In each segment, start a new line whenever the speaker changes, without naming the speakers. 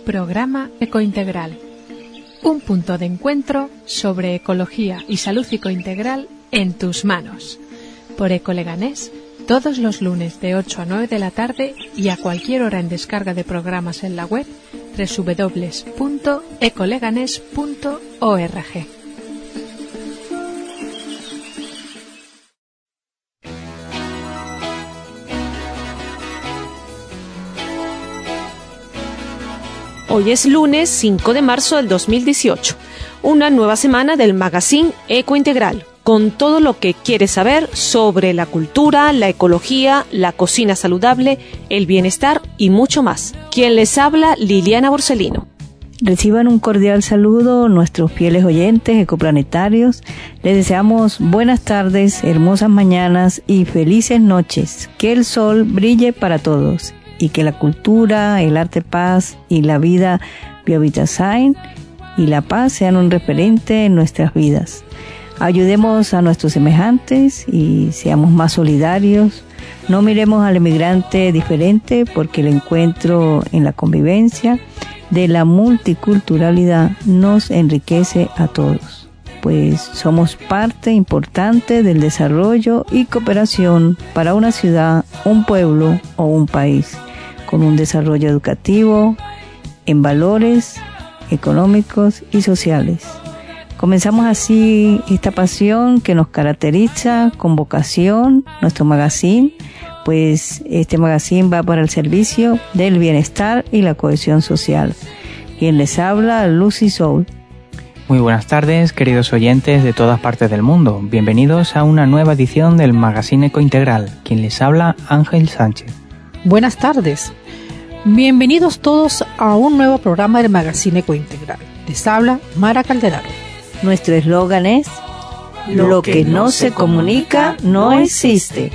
Programa Ecointegral. Un punto de encuentro sobre ecología y salud ecointegral en tus manos. Por Ecoleganés, todos los lunes de 8 a 9 de la tarde y a cualquier hora en descarga de programas en la web www.ecoleganés.org.
Hoy es lunes 5 de marzo del 2018, una nueva semana del magazine Ecointegral, con todo lo que quieres saber sobre la cultura, la ecología, la cocina saludable, el bienestar y mucho más. Quien les habla, Liliana Borsellino.
Reciban un cordial saludo nuestros fieles oyentes ecoplanetarios. Les deseamos buenas tardes, hermosas mañanas y felices noches. Que el sol brille para todos y que la cultura, el arte paz y la vida Biovitasine y la paz sean un referente en nuestras vidas. Ayudemos a nuestros semejantes y seamos más solidarios. No miremos al emigrante diferente, porque el encuentro en la convivencia de la multiculturalidad nos enriquece a todos, pues somos parte importante del desarrollo y cooperación para una ciudad, un pueblo o un país, con un desarrollo educativo en valores económicos y sociales. Comenzamos así esta pasión que nos caracteriza con vocación, nuestro magazine, pues este magazine va para el servicio del bienestar y la cohesión social. Quien les habla, Lucy Soul.
Muy buenas tardes, queridos oyentes de todas partes del mundo. Bienvenidos a una nueva edición del magazine Ecointegral. Quien les habla, Ángel Sánchez.
Buenas tardes. Bienvenidos todos a un nuevo programa del magazine Ecointegral. Les habla Mara Calderaro.
Nuestro eslogan es: lo que no se comunica no existe.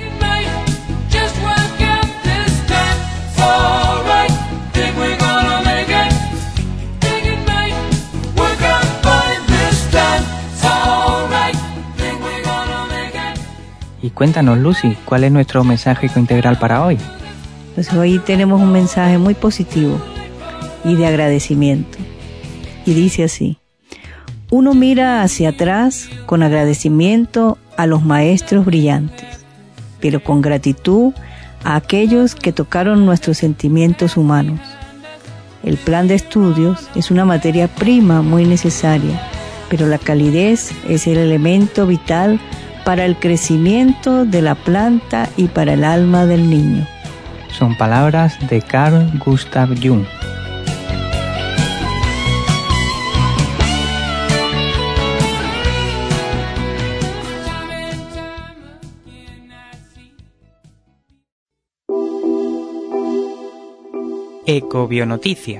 Y cuéntanos, Lucy, ¿cuál es nuestro mensaje ecointegral para hoy?
Pues hoy tenemos un mensaje muy positivo y de agradecimiento. Y dice así: uno mira hacia atrás con agradecimiento a los maestros brillantes, pero con gratitud a aquellos que tocaron nuestros sentimientos humanos. El plan de estudios es una materia prima muy necesaria, pero la calidez es el elemento vital para el crecimiento de la planta y para el alma del niño.
Son palabras de Carl Gustav Jung. Ecobionoticias.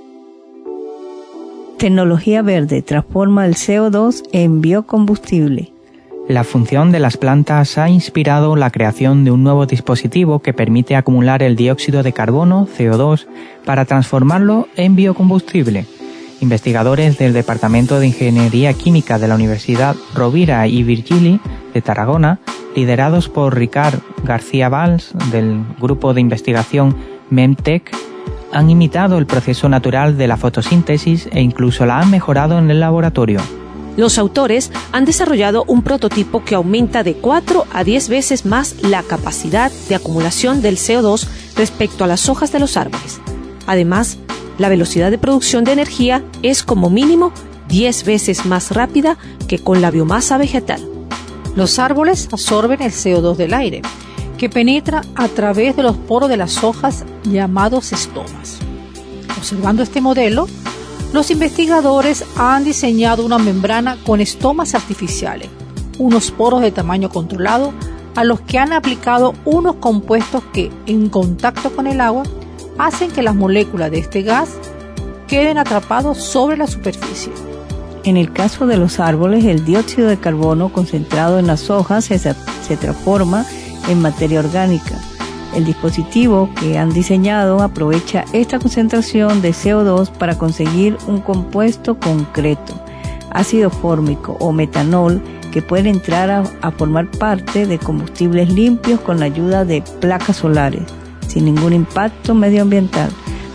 Tecnología verde transforma el CO2 en biocombustible.
La función de las plantas ha inspirado la creación de un nuevo dispositivo que permite acumular el dióxido de carbono, CO2, para transformarlo en biocombustible. Investigadores del Departamento de Ingeniería Química de la Universidad Rovira i Virgili de Tarragona, liderados por Ricard García Valls del grupo de investigación MEMTEC, han imitado el proceso natural de la fotosíntesis e incluso la han mejorado en el laboratorio.
Los autores han desarrollado un prototipo que aumenta de 4 a 10 veces más la capacidad de acumulación del CO2 respecto a las hojas de los árboles. Además, la velocidad de producción de energía es como mínimo 10 veces más rápida que con la biomasa vegetal.
Los árboles absorben el CO2 del aire, que penetra a través de los poros de las hojas llamados estomas. Observando este modelo, los investigadores han diseñado una membrana con estomas artificiales, unos poros de tamaño controlado, a los que han aplicado unos compuestos que, en contacto con el agua, hacen que las moléculas de este gas queden atrapados sobre la superficie.
En el caso de los árboles, el dióxido de carbono concentrado en las hojas se transforma en materia orgánica. El dispositivo que han diseñado aprovecha esta concentración de CO2 para conseguir un compuesto concreto, ácido fórmico o metanol, que pueden entrar a formar parte de combustibles limpios con la ayuda de placas solares, sin ningún impacto medioambiental.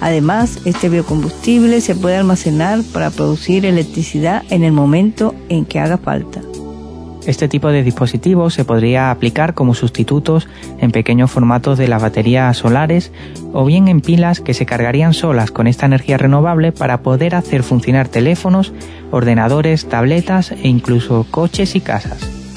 Además, este biocombustible se puede almacenar para producir electricidad en el momento en que haga falta.
Este tipo de dispositivos se podría aplicar como sustitutos en pequeños formatos de las baterías solares o bien en pilas que se cargarían solas con esta energía renovable para poder hacer funcionar teléfonos, ordenadores, tabletas e incluso coches y casas.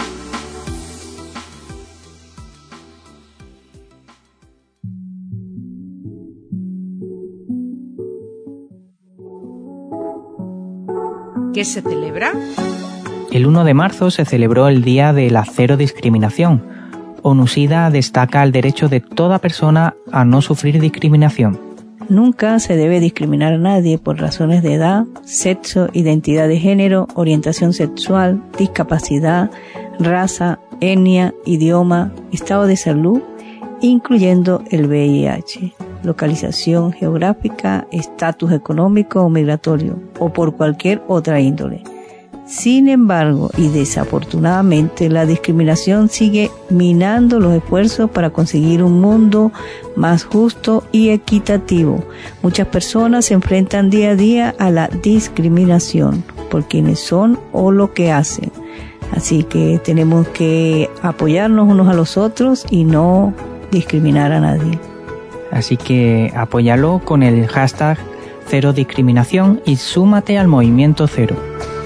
¿Qué se celebra?
El 1 de marzo se celebró el Día de la Cero Discriminación. ONU-SIDA destaca el derecho de toda persona a no sufrir discriminación.
Nunca se debe discriminar a nadie por razones de edad, sexo, identidad de género, orientación sexual, discapacidad, raza, etnia, idioma, estado de salud, incluyendo el VIH, localización geográfica, estatus económico o migratorio, o por cualquier otra índole. Sin embargo, y desafortunadamente, la discriminación sigue minando los esfuerzos para conseguir un mundo más justo y equitativo. Muchas personas se enfrentan día a día a la discriminación por quienes son o lo que hacen. Así que tenemos que apoyarnos unos a los otros y no discriminar a nadie.
Así que apóyalo con el hashtag Cero Discriminación y súmate al movimiento cero.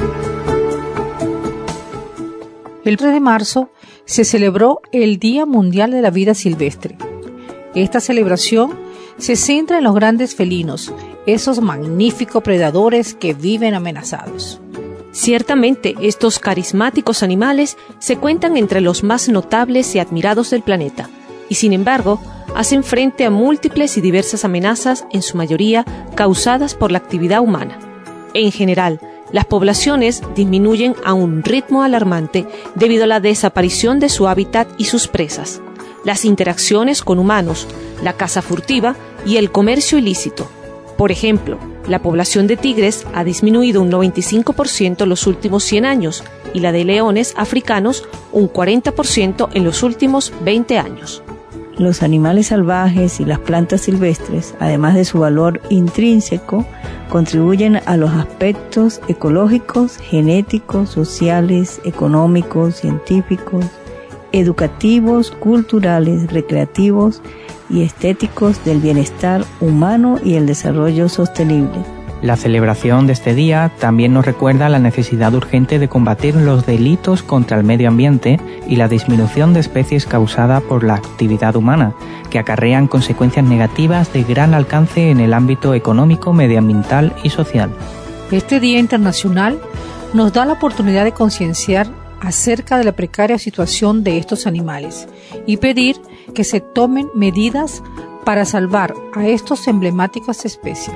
El 3 de marzo se celebró el Día Mundial de la Vida Silvestre. Esta celebración se centra en los grandes felinos, esos magníficos predadores que viven amenazados.
Ciertamente, estos carismáticos animales se cuentan entre los más notables y admirados del planeta, y sin embargo, hacen frente a múltiples y diversas amenazas, en su mayoría causadas por la actividad humana. En general, las poblaciones disminuyen a un ritmo alarmante debido a la desaparición de su hábitat y sus presas, las interacciones con humanos, la caza furtiva y el comercio ilícito. Por ejemplo, la población de tigres ha disminuido un 95% en los últimos 100 años y la de leones africanos un 40% en los últimos 20 años.
Los animales salvajes y las plantas silvestres, además de su valor intrínseco, contribuyen a los aspectos ecológicos, genéticos, sociales, económicos, científicos, educativos, culturales, recreativos y estéticos del bienestar humano y el desarrollo sostenible.
La celebración de este día también nos recuerda la necesidad urgente de combatir los delitos contra el medio ambiente y la disminución de especies causada por la actividad humana, que acarrean consecuencias negativas de gran alcance en el ámbito económico, medioambiental y social.
Este Día Internacional nos da la oportunidad de concienciar acerca de la precaria situación de estos animales y pedir que se tomen medidas para salvar a estas emblemáticas especies.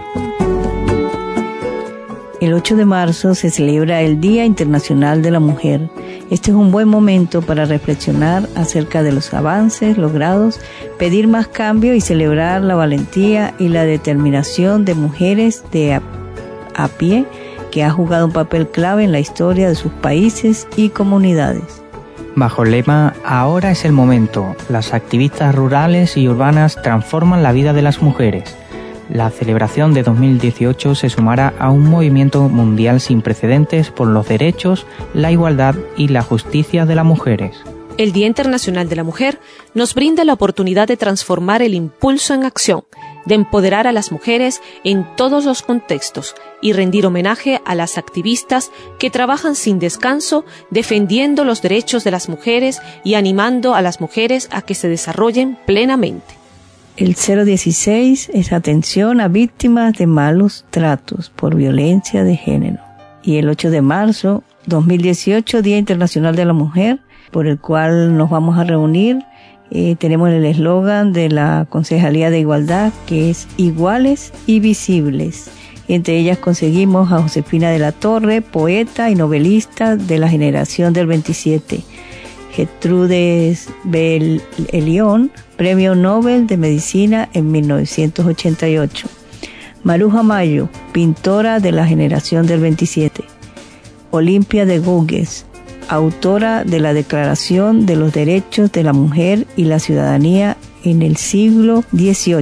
El 8 de marzo se celebra el Día Internacional de la Mujer. Este es un buen momento para reflexionar acerca de los avances logrados, pedir más cambio y celebrar la valentía y la determinación de mujeres de a pie que han jugado un papel clave en la historia de sus países y comunidades.
Bajo el lema "Ahora es el momento", las activistas rurales y urbanas transforman la vida de las mujeres. La celebración de 2018 se sumará a un movimiento mundial sin precedentes por los derechos, la igualdad y la justicia de las mujeres.
El Día Internacional de la Mujer nos brinda la oportunidad de transformar el impulso en acción, de empoderar a las mujeres en todos los contextos y rendir homenaje a las activistas que trabajan sin descanso defendiendo los derechos de las mujeres y animando a las mujeres a que se desarrollen plenamente.
El 016 es atención a víctimas de malos tratos por violencia de género. Y el 8 de marzo, 2018, Día Internacional de la Mujer, por el cual nos vamos a reunir. Tenemos el eslogan de la Concejalía de Igualdad, que es iguales y visibles. Entre ellas conseguimos a Josefina de la Torre, poeta y novelista de la generación del 27. Gertrudes Bell Elión, Premio Nobel de Medicina en 1988. Maruja Mayo, pintora de la generación del 27. Olimpia de Gouges, autora de la Declaración de los Derechos de la Mujer y la Ciudadanía en el siglo XVIII.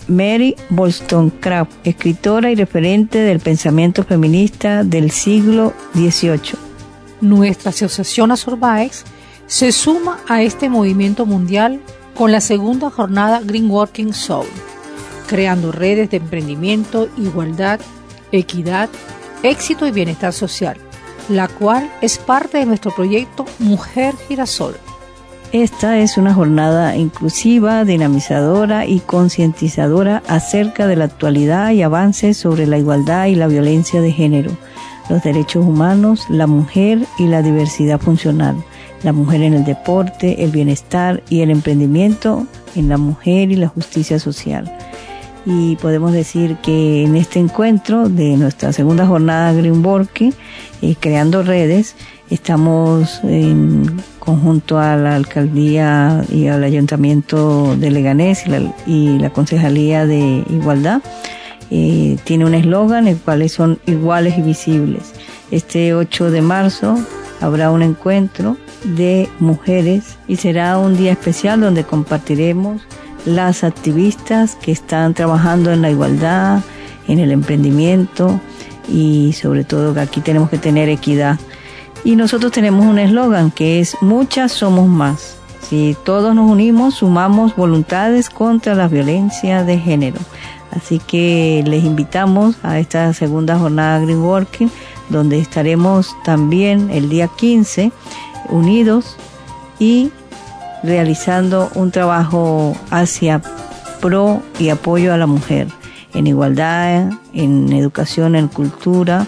Mary Wollstonecraft, escritora y referente del pensamiento feminista del siglo XVIII.
Nuestra asociación Azorbaex se suma a este movimiento mundial con la segunda jornada Green Working Soul, creando redes de emprendimiento, igualdad, equidad, éxito y bienestar social, la cual es parte de nuestro proyecto Mujer Girasol.
Esta es una jornada inclusiva, dinamizadora y concientizadora acerca de la actualidad y avances sobre la igualdad y la violencia de género, los derechos humanos, la mujer y la diversidad funcional, la mujer en el deporte, el bienestar y el emprendimiento en la mujer y la justicia social. Y podemos decir que en este encuentro de nuestra segunda jornada Green Working, creando redes, estamos en conjunto a la alcaldía y al ayuntamiento de Leganés y la concejalía de igualdad. Tiene un eslogan, el cual son iguales y visibles. Este 8 de marzo habrá un encuentro de mujeres y será un día especial donde compartiremos las activistas que están trabajando en la igualdad, en el emprendimiento y sobre todo que aquí tenemos que tener equidad. Y nosotros tenemos un eslogan que es muchas somos más. Si todos nos unimos, sumamos voluntades contra la violencia de género. Así que les invitamos a esta segunda jornada Green Working, donde estaremos también el día 15 unidos y realizando un trabajo hacia pro y apoyo a la mujer, en igualdad, en educación, en cultura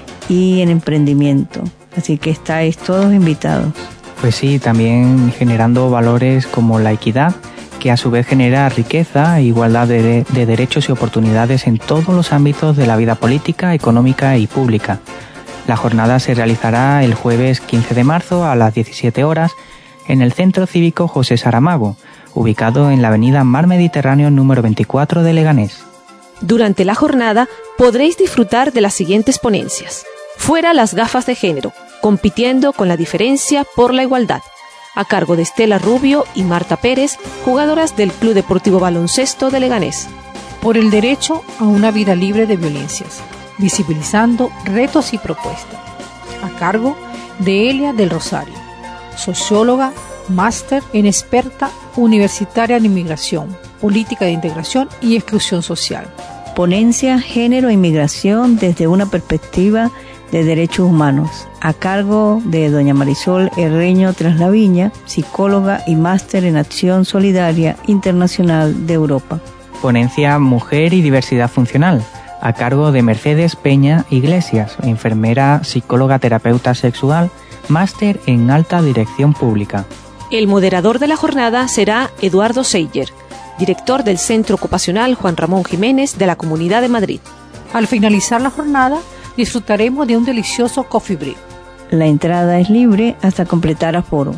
y en emprendimiento. Así que estáis todos invitados.
Pues sí, también generando valores como la equidad, que a su vez genera riqueza e igualdad de derechos y oportunidades en todos los ámbitos de la vida política, económica y pública. La jornada se realizará el jueves 15 de marzo a las 17 horas en el Centro Cívico José Saramago, ubicado en la avenida Mar Mediterráneo número 24 de Leganés.
Durante la jornada podréis disfrutar de las siguientes ponencias. Fuera las gafas de género, compitiendo con la diferencia por la igualdad, a cargo de Estela Rubio y Marta Pérez, jugadoras del Club Deportivo Baloncesto de Leganés.
Por el derecho a una vida libre de violencias, visibilizando retos y propuestas, a cargo de Elia del Rosario, socióloga, máster en experta universitaria en inmigración, política de integración y exclusión social.
Ponencia Género e Inmigración desde una perspectiva de derechos humanos, a cargo de doña Marisol Herreño Traslaviña, psicóloga y máster en acción solidaria internacional de Europa.
Ponencia Mujer y Diversidad Funcional, a cargo de Mercedes Peña Iglesias, enfermera, psicóloga, terapeuta sexual, máster en alta dirección pública.
El moderador de la jornada será Eduardo Seyer, director del Centro Ocupacional Juan Ramón Jiménez de la Comunidad de Madrid.
Al finalizar la jornada, disfrutaremos de un delicioso coffee break.
La entrada es libre hasta completar aforo.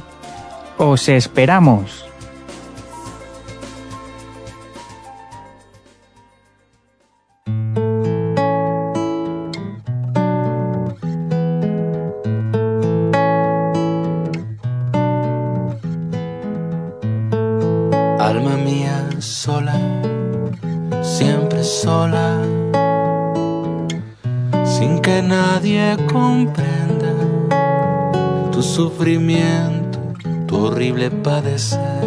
¡Os esperamos!
Alma mía sola, siempre sola, sin que nadie comprenda tu sufrimiento, tu horrible padecer.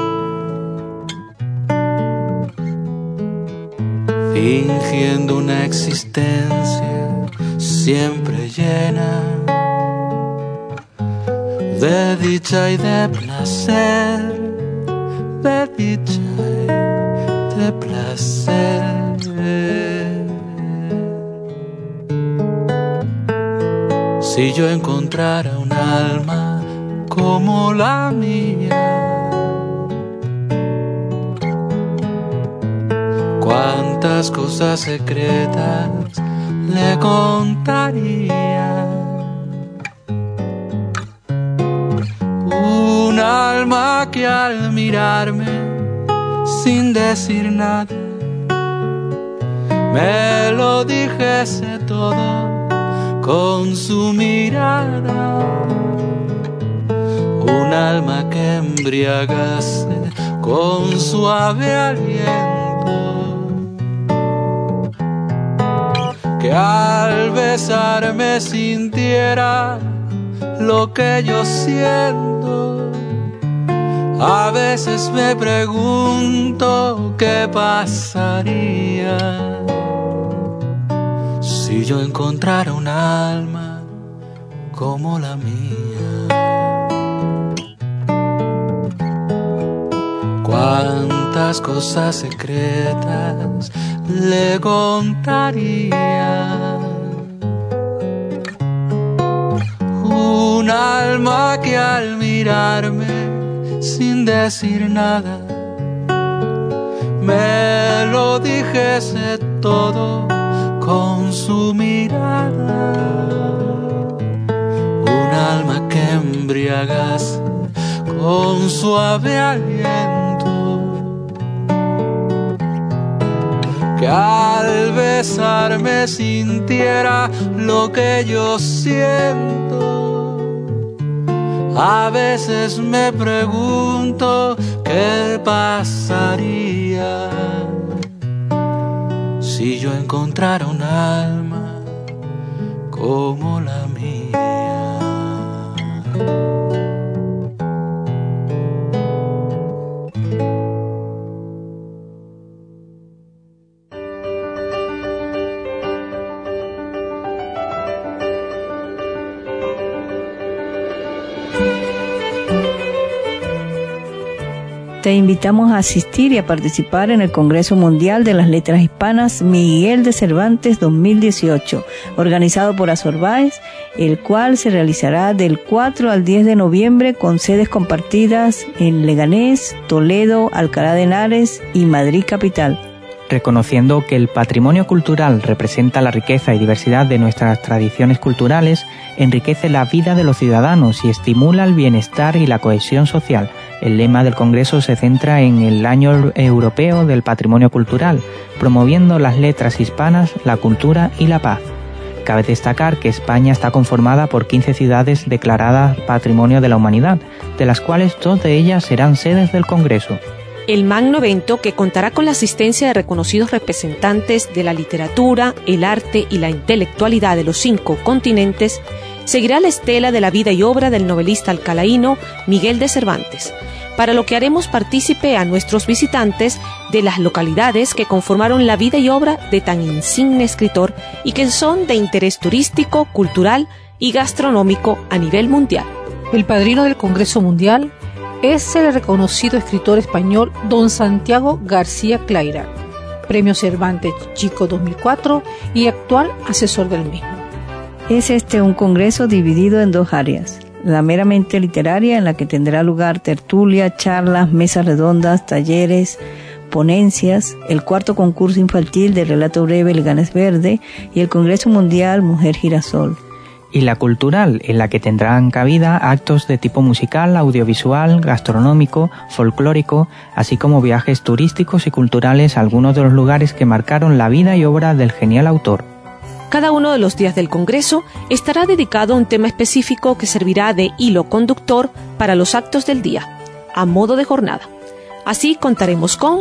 Fingiendo una existencia siempre llena de dicha y de placer, de dicha y de placer. Si yo encontrara un alma como la mía, cuántas cosas secretas le contaría. Un alma que al mirarme sin decir nada me lo dijese todo con su mirada. Un alma que embriagase con suave aliento que al besarme sintiera lo que yo siento. A veces me pregunto qué pasaría si yo encontrara un alma como la mía. Cuántas cosas secretas le contaría. Un alma que al mirarme sin decir nada me lo dijese todo con su mirada. Un alma que embriagase con suave aliento, que al besarme sintiera lo que yo siento. A veces me pregunto qué pasaría si yo encontrara un alma como la mía.
Te invitamos a asistir y a participar en el Congreso Mundial de las Letras Hispanas Miguel de Cervantes 2018, organizado por Asorbaes, el cual se realizará del 4 al 10 de noviembre con sedes compartidas en Leganés, Toledo, Alcalá de Henares y Madrid capital.
Reconociendo que el patrimonio cultural representa la riqueza y diversidad de nuestras tradiciones culturales, enriquece la vida de los ciudadanos y estimula el bienestar y la cohesión social. El lema del Congreso se centra en el Año Europeo del Patrimonio Cultural, promoviendo las letras hispanas, la cultura y la paz. Cabe destacar que España está conformada por 15 ciudades declaradas Patrimonio de la Humanidad, de las cuales 2 de ellas serán sedes del Congreso.
El magno evento, que contará con la asistencia de reconocidos representantes de la literatura, el arte y la intelectualidad de los 5 continentes, seguirá la estela de la vida y obra del novelista alcalaíno Miguel de Cervantes, para lo que haremos partícipe a nuestros visitantes de las localidades que conformaron la vida y obra de tan insigne escritor y que son de interés turístico, cultural y gastronómico a nivel mundial.
El padrino del Congreso Mundial es el reconocido escritor español don Santiago García Clairán, Premio Cervantes Chico 2004 y actual asesor del mismo.
Es un congreso dividido en 2 áreas. La meramente literaria, en la que tendrá lugar tertulia, charlas, mesas redondas, talleres, ponencias, el 4º concurso infantil de relato breve Leganés Verde y el Congreso Mundial Mujer Girasol.
Y la cultural, en la que tendrán cabida actos de tipo musical, audiovisual, gastronómico, folclórico, así como viajes turísticos y culturales a algunos de los lugares que marcaron la vida y obra del genial autor.
Cada uno de los días del Congreso estará dedicado a un tema específico que servirá de hilo conductor para los actos del día, a modo de jornada. Así contaremos con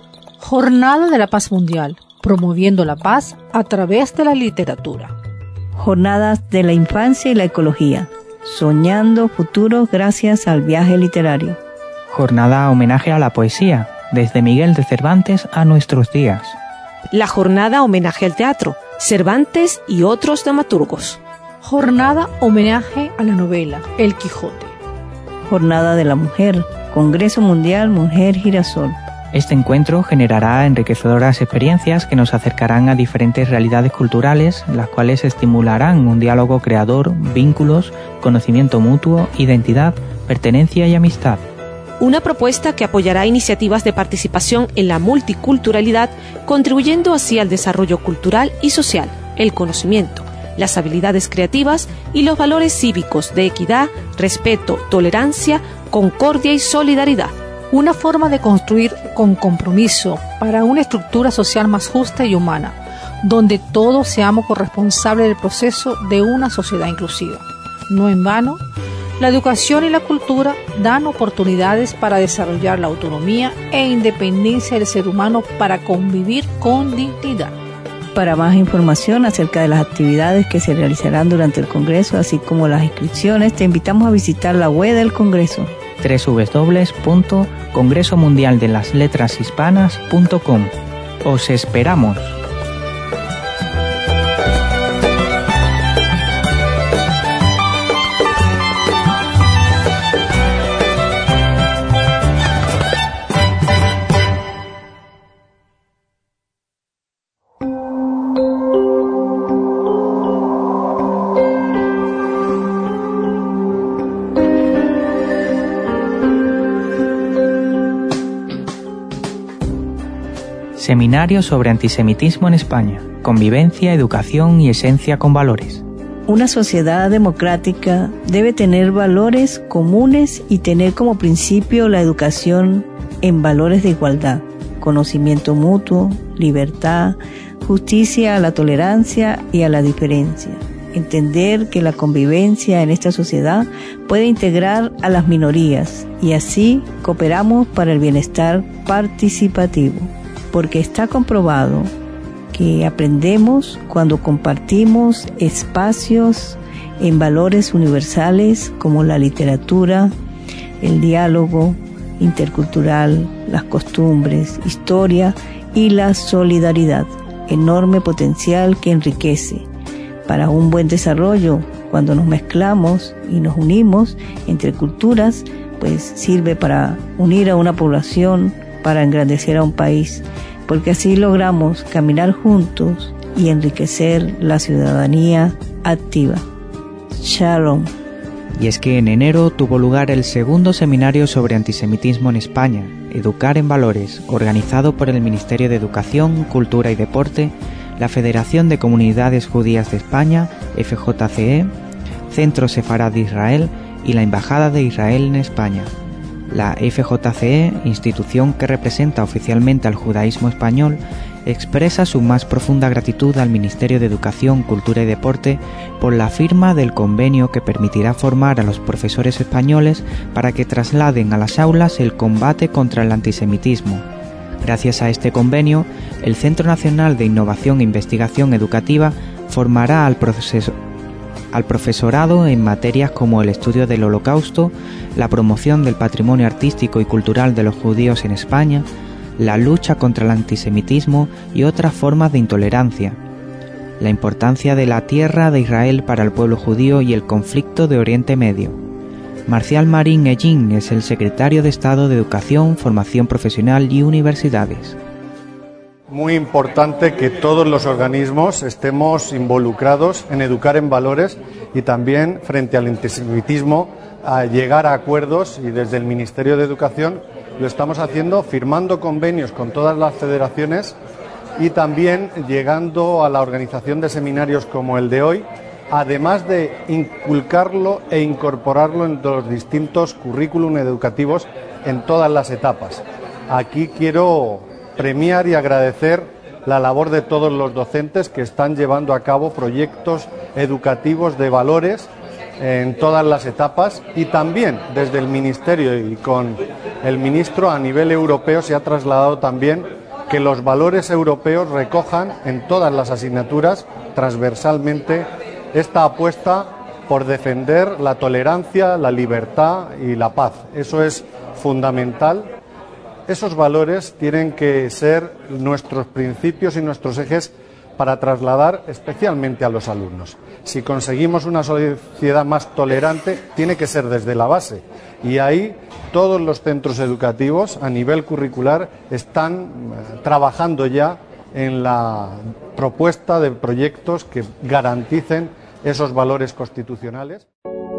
Jornada de la Paz Mundial, promoviendo la paz a través de la literatura.
Jornadas de la infancia y la ecología, soñando futuros gracias al viaje literario.
Jornada homenaje a la poesía, desde Miguel de Cervantes a nuestros días.
La jornada homenaje al teatro, Cervantes y otros dramaturgos.
Jornada homenaje a la novela El Quijote.
Jornada de la mujer, Congreso Mundial Mujer Girasol.
Este encuentro generará enriquecedoras experiencias que nos acercarán a diferentes realidades culturales, las cuales estimularán un diálogo creador, vínculos, conocimiento mutuo, identidad, pertenencia y amistad.
Una propuesta que apoyará iniciativas de participación en la multiculturalidad, contribuyendo así al desarrollo cultural y social, el conocimiento, las habilidades creativas y los valores cívicos de equidad, respeto, tolerancia, concordia y solidaridad.
Una forma de construir con compromiso para una estructura social más justa y humana, donde todos seamos corresponsables del proceso de una sociedad inclusiva. No en vano, la educación y la cultura dan oportunidades para desarrollar la autonomía e independencia del ser humano para convivir con dignidad.
Para más información acerca de las actividades que se realizarán durante el Congreso, así como las inscripciones, te invitamos a visitar la web del Congreso.
www.congresomundialdelasletrashispanas.com. ¡Os esperamos! Seminario sobre antisemitismo en España. Convivencia, educación y esencia con valores.
Una sociedad democrática debe tener valores comunes y tener como principio la educación en valores de igualdad, conocimiento mutuo, libertad, justicia a la tolerancia y a la diferencia. Entender que la convivencia en esta sociedad puede integrar a las minorías y así cooperamos para el bienestar participativo. Porque está comprobado que aprendemos cuando compartimos espacios en valores universales como la literatura, el diálogo intercultural, las costumbres, historia y la solidaridad, enorme potencial que enriquece. Para un buen desarrollo, cuando nos mezclamos y nos unimos entre culturas, pues sirve para unir a una población, para engrandecer a un país, porque así logramos caminar juntos y enriquecer la ciudadanía activa. Shalom.
Y es que en enero tuvo lugar el segundo seminario sobre antisemitismo en España, Educar en Valores, organizado por el Ministerio de Educación, Cultura y Deporte, la Federación de Comunidades Judías de España, FJCE, Centro Sefarad de Israel y la Embajada de Israel en España. La FJCE, institución que representa oficialmente al judaísmo español, expresa su más profunda gratitud al Ministerio de Educación, Cultura y Deporte por la firma del convenio que permitirá formar a los profesores españoles para que trasladen a las aulas el combate contra el antisemitismo. Gracias a este convenio, el Centro Nacional de Innovación e Investigación Educativa formará al profesorado en materias como el estudio del Holocausto, la promoción del patrimonio artístico y cultural de los judíos en España, la lucha contra el antisemitismo y otras formas de intolerancia, la importancia de la tierra de Israel para el pueblo judío y el conflicto de Oriente Medio. Marcial Marín Ellín es el secretario de Estado de Educación, Formación Profesional y Universidades.
Muy importante que todos los organismos estemos involucrados en educar en valores y también frente al antisemitismo a llegar a acuerdos, y desde el Ministerio de Educación lo estamos haciendo firmando convenios con todas las federaciones y también llegando a la organización de seminarios como el de hoy, además de inculcarlo e incorporarlo en los distintos currículum educativos en todas las etapas. Aquí quiero premiar y agradecer la labor de todos los docentes que están llevando a cabo proyectos educativos de valores en todas las etapas, y también desde el Ministerio y con el ministro a nivel europeo se ha trasladado también que los valores europeos recojan en todas las asignaturas transversalmente esta apuesta por defender la tolerancia, la libertad y la paz. Eso es fundamental. Esos valores tienen que ser nuestros principios y nuestros ejes para trasladar especialmente a los alumnos. Si conseguimos una sociedad más tolerante, tiene que ser desde la base. Y ahí todos los centros educativos a nivel curricular están trabajando ya en la propuesta de proyectos que garanticen esos valores constitucionales.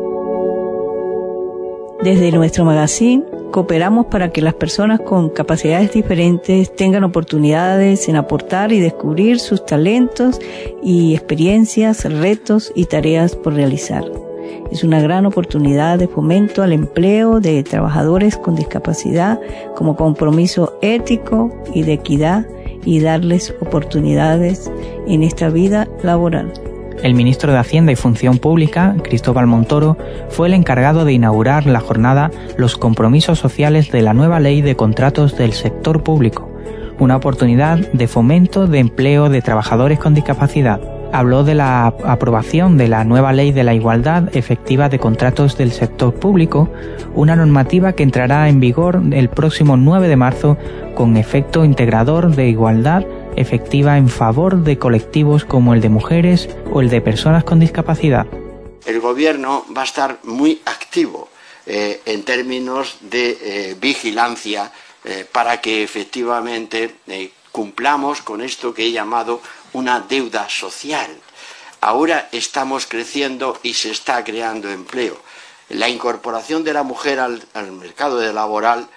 Desde nuestro magazine cooperamos para que las personas con capacidades diferentes tengan oportunidades en aportar y descubrir sus talentos y experiencias, retos y tareas por realizar. Es una gran oportunidad de fomento al empleo de trabajadores con discapacidad como compromiso ético y de equidad, y darles oportunidades en esta vida laboral.
El ministro de Hacienda y Función Pública, Cristóbal Montoro, fue el encargado de inaugurar la jornada Los compromisos sociales de la nueva ley de contratos del sector público, una oportunidad de fomento de empleo de trabajadores con discapacidad. Habló de la aprobación de la nueva Ley de la Igualdad Efectiva de Contratos del Sector Público, una normativa que entrará en vigor el próximo 9 de marzo con efecto integrador de igualdad efectiva en favor de colectivos como el de mujeres o el de personas con discapacidad.
El Gobierno va a estar muy activo en términos de vigilancia para que efectivamente cumplamos con esto que he llamado una deuda social. Ahora estamos creciendo y se está creando empleo. La incorporación de la mujer al mercado laboral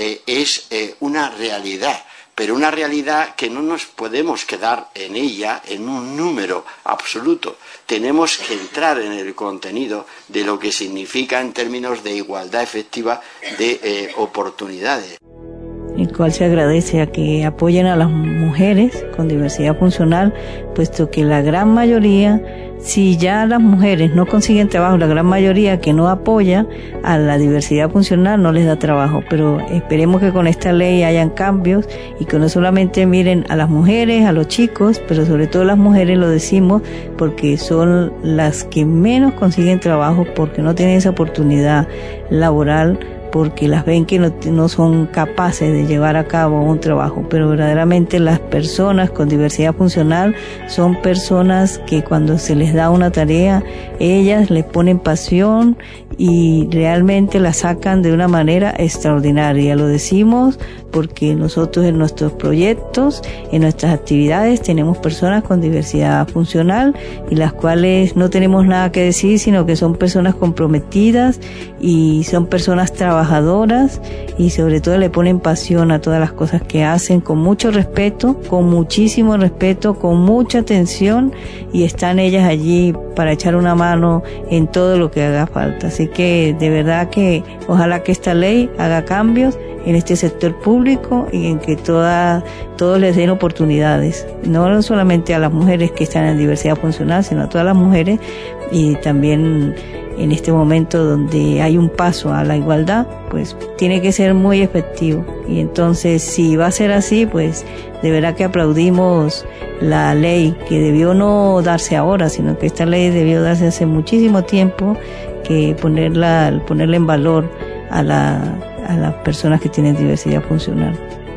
es una realidad, pero una realidad que no nos podemos quedar en ella en un número absoluto. Tenemos que entrar en el contenido de lo que significa en términos de igualdad efectiva de oportunidades.
El cual se agradece a que apoyen a las mujeres con diversidad funcional, puesto que la gran mayoría, si ya las mujeres no consiguen trabajo, la gran mayoría que no apoya a la diversidad funcional no les da trabajo, pero esperemos que con esta ley hayan cambios y que no solamente miren a las mujeres, a los chicos, pero sobre todo las mujeres, lo decimos porque son las que menos consiguen trabajo porque no tienen esa oportunidad laboral, porque las ven que no son capaces de llevar a cabo un trabajo, pero verdaderamente las personas con diversidad funcional son personas que cuando se les da una tarea, ellas le ponen pasión y realmente la sacan de una manera extraordinaria. Lo decimos porque nosotros en nuestros proyectos, en nuestras actividades, tenemos personas con diversidad funcional y las cuales no tenemos nada que decir, sino que son personas comprometidas y son personas trabajadoras y sobre todo le ponen pasión a todas las cosas que hacen con mucho respeto, con muchísimo respeto, con mucha atención y están ellas allí para echar una mano en todo lo que haga falta. Así que de verdad que ojalá que esta ley haga cambios en este sector público y en que todos les den oportunidades, no solamente a las mujeres que están en diversidad funcional, sino a todas las mujeres y también en este momento donde hay un paso a la igualdad, pues tiene que ser muy efectivo. Y entonces, si va a ser así, pues de verdad que aplaudimos la ley, que debió no darse ahora, sino que esta ley debió darse hace muchísimo tiempo, que ponerla en valor a las personas que tienen diversidad funcional.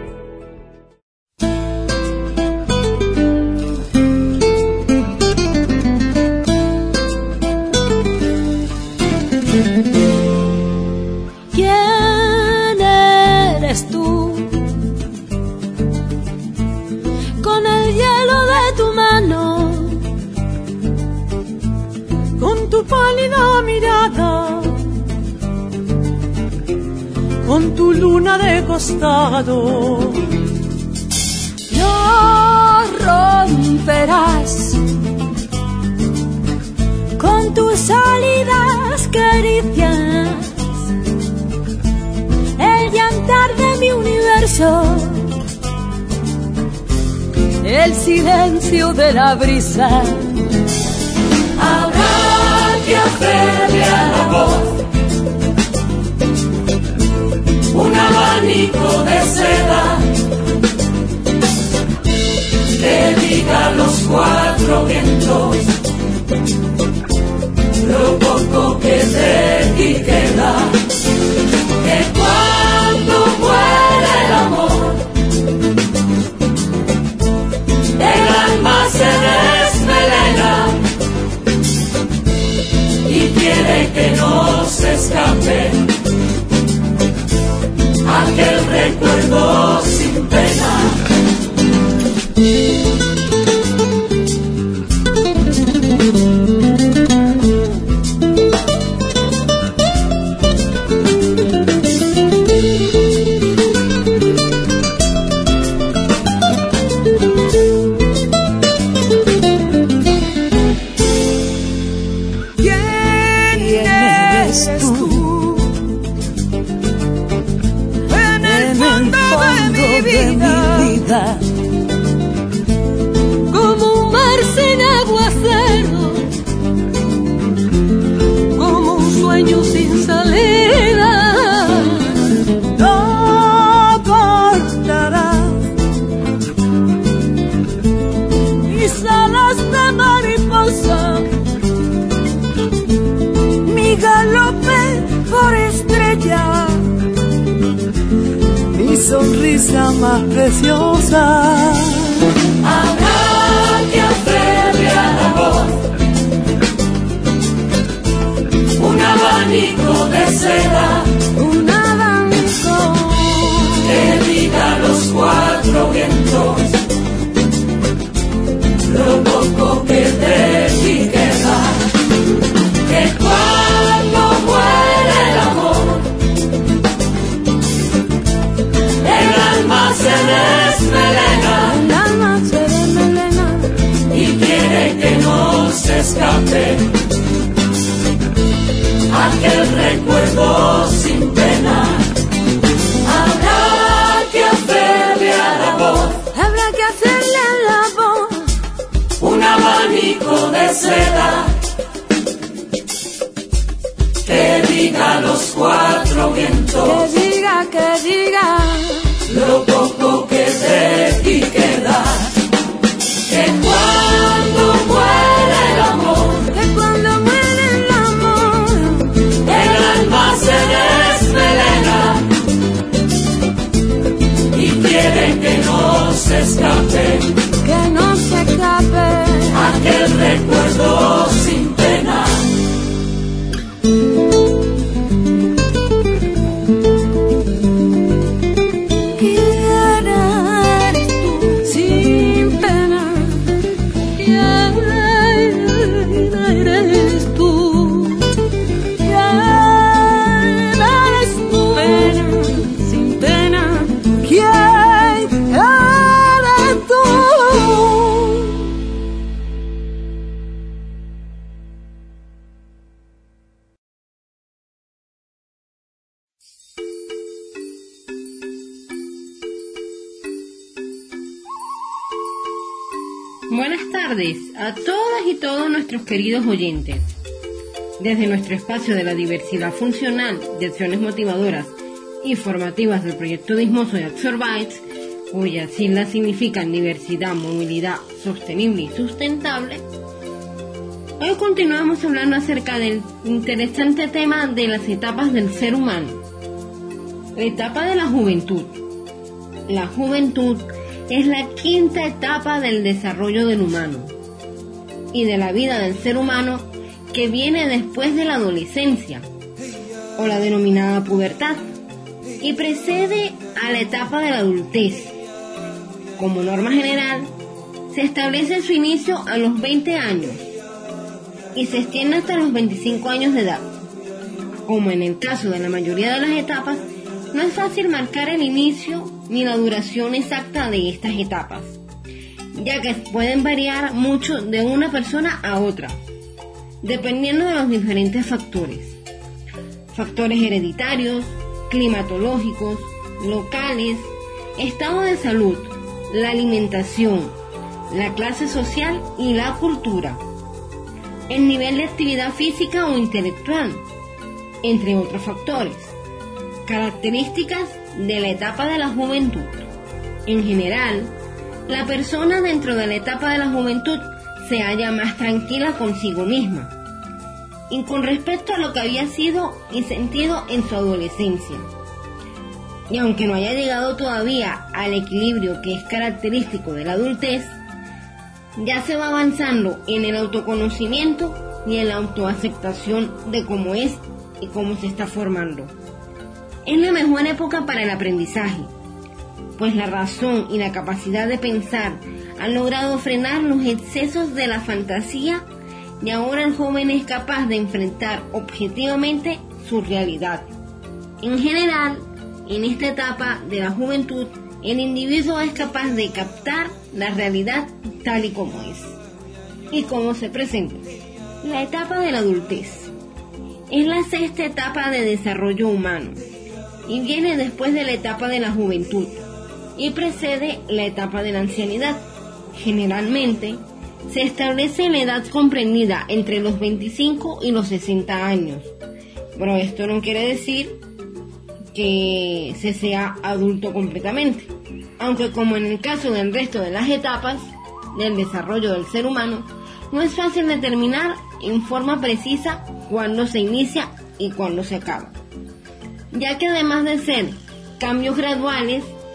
¿Quién eres tú? Con el hielo de tu mano, con tu pálida mirada, con tu luna de costado, no romperás con tus sólidas caricias el llantar de mi universo, el silencio de la brisa. Habrá que hacerle al amor un abanico de seda que diga a los cuatro vientos lo poco que de ti queda, que cuando muere el amor el alma se desmelena y quiere que no se escape aquel recuerdo sin pena. ¿Quién eres tú?
sonrisa más preciosa.
Habrá que hacerle al amor un abanico de seda,
Un abanico
que diga los cuatro vientos lo poco que de ti queda, que cuando muere el amor el alma se desmelena,
el alma se desmelena
y quiere que no se escape aquel recuerdo sin pena. Habrá que hacerle al amor,
habrá que hacerle al amor
un abanico de seda, que diga los cuatro vientos
que diga
lo poco que de ti queda, que cuando muere el amor
que cuando muere el amor
el alma se desmelena y quiere que no se escape
que no se escape
aquel recuerdo sin pena.
¿Quién eres tú sin pena? ¿Quién eres tú? ¿Quién eres tú? Pena, sin pena. ¿Quién eres tú?
Buenas tardes a todas y todos nuestros queridos oyentes. Desde nuestro espacio de la diversidad funcional de acciones motivadoras y formativas del proyecto Dismoso de Absorbytes, cuyas siglas significan diversidad, movilidad sostenible y sustentable, hoy continuamos hablando acerca del interesante tema de las etapas del ser humano. La etapa de la juventud. La juventud es la quinta etapa del desarrollo del humano y de la vida del ser humano, que viene después de la adolescencia o la denominada pubertad y precede a la etapa de la adultez. Como norma general, se establece su inicio a los 20 años y se extiende hasta los 25 años de edad. Como en el caso de la mayoría de las etapas, no es fácil marcar el inicio ni la duración exacta de estas etapas, ya que pueden variar mucho de una persona a otra, dependiendo de los diferentes factores. Factores hereditarios, climatológicos, locales, estado de salud, la alimentación, la clase social y la cultura, el nivel de actividad física o intelectual, entre otros factores. Características de la etapa de la juventud. En general, la persona dentro de la etapa de la juventud se halla más tranquila consigo misma y con respecto a lo que había sido y sentido en su adolescencia. Y aunque no haya llegado todavía al equilibrio que es característico de la adultez, ya se va avanzando en el autoconocimiento y en la autoaceptación de cómo es y cómo se está formando. Es la mejor época para el aprendizaje, pues la razón y la capacidad de pensar han logrado frenar los excesos de la fantasía y ahora el joven es capaz de enfrentar objetivamente su realidad. En general, en esta etapa de la juventud, el individuo es capaz de captar la realidad tal y como es y cómo se presenta. La etapa de la adultez es la sexta etapa de desarrollo humano y viene después de la etapa de la juventud y precede la etapa de la ancianidad. Generalmente se establece la edad comprendida entre los 25 y los 60 años, pero esto no quiere decir que se sea adulto completamente, aunque como en el caso del resto de las etapas del desarrollo del ser humano, no es fácil determinar en forma precisa cuándo se inicia y cuándo se acaba, ya que además de ser cambios graduales,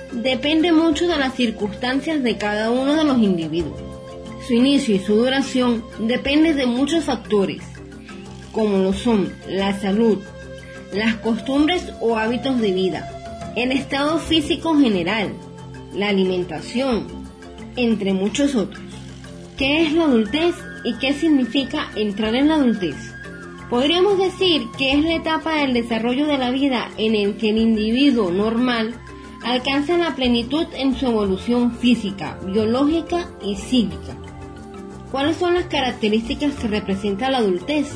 depende mucho de las circunstancias de cada uno de los individuos. Su inicio y su duración depende de muchos factores, como lo son la salud, las costumbres o hábitos de vida, el estado físico general, la alimentación, entre muchos otros. ¿Qué es la adultez y qué significa entrar en la adultez? Podríamos decir que es la etapa del desarrollo de la vida en el que el individuo normal alcanza la plenitud en su evolución física, biológica y psíquica. ¿Cuáles son las características que representa la adultez?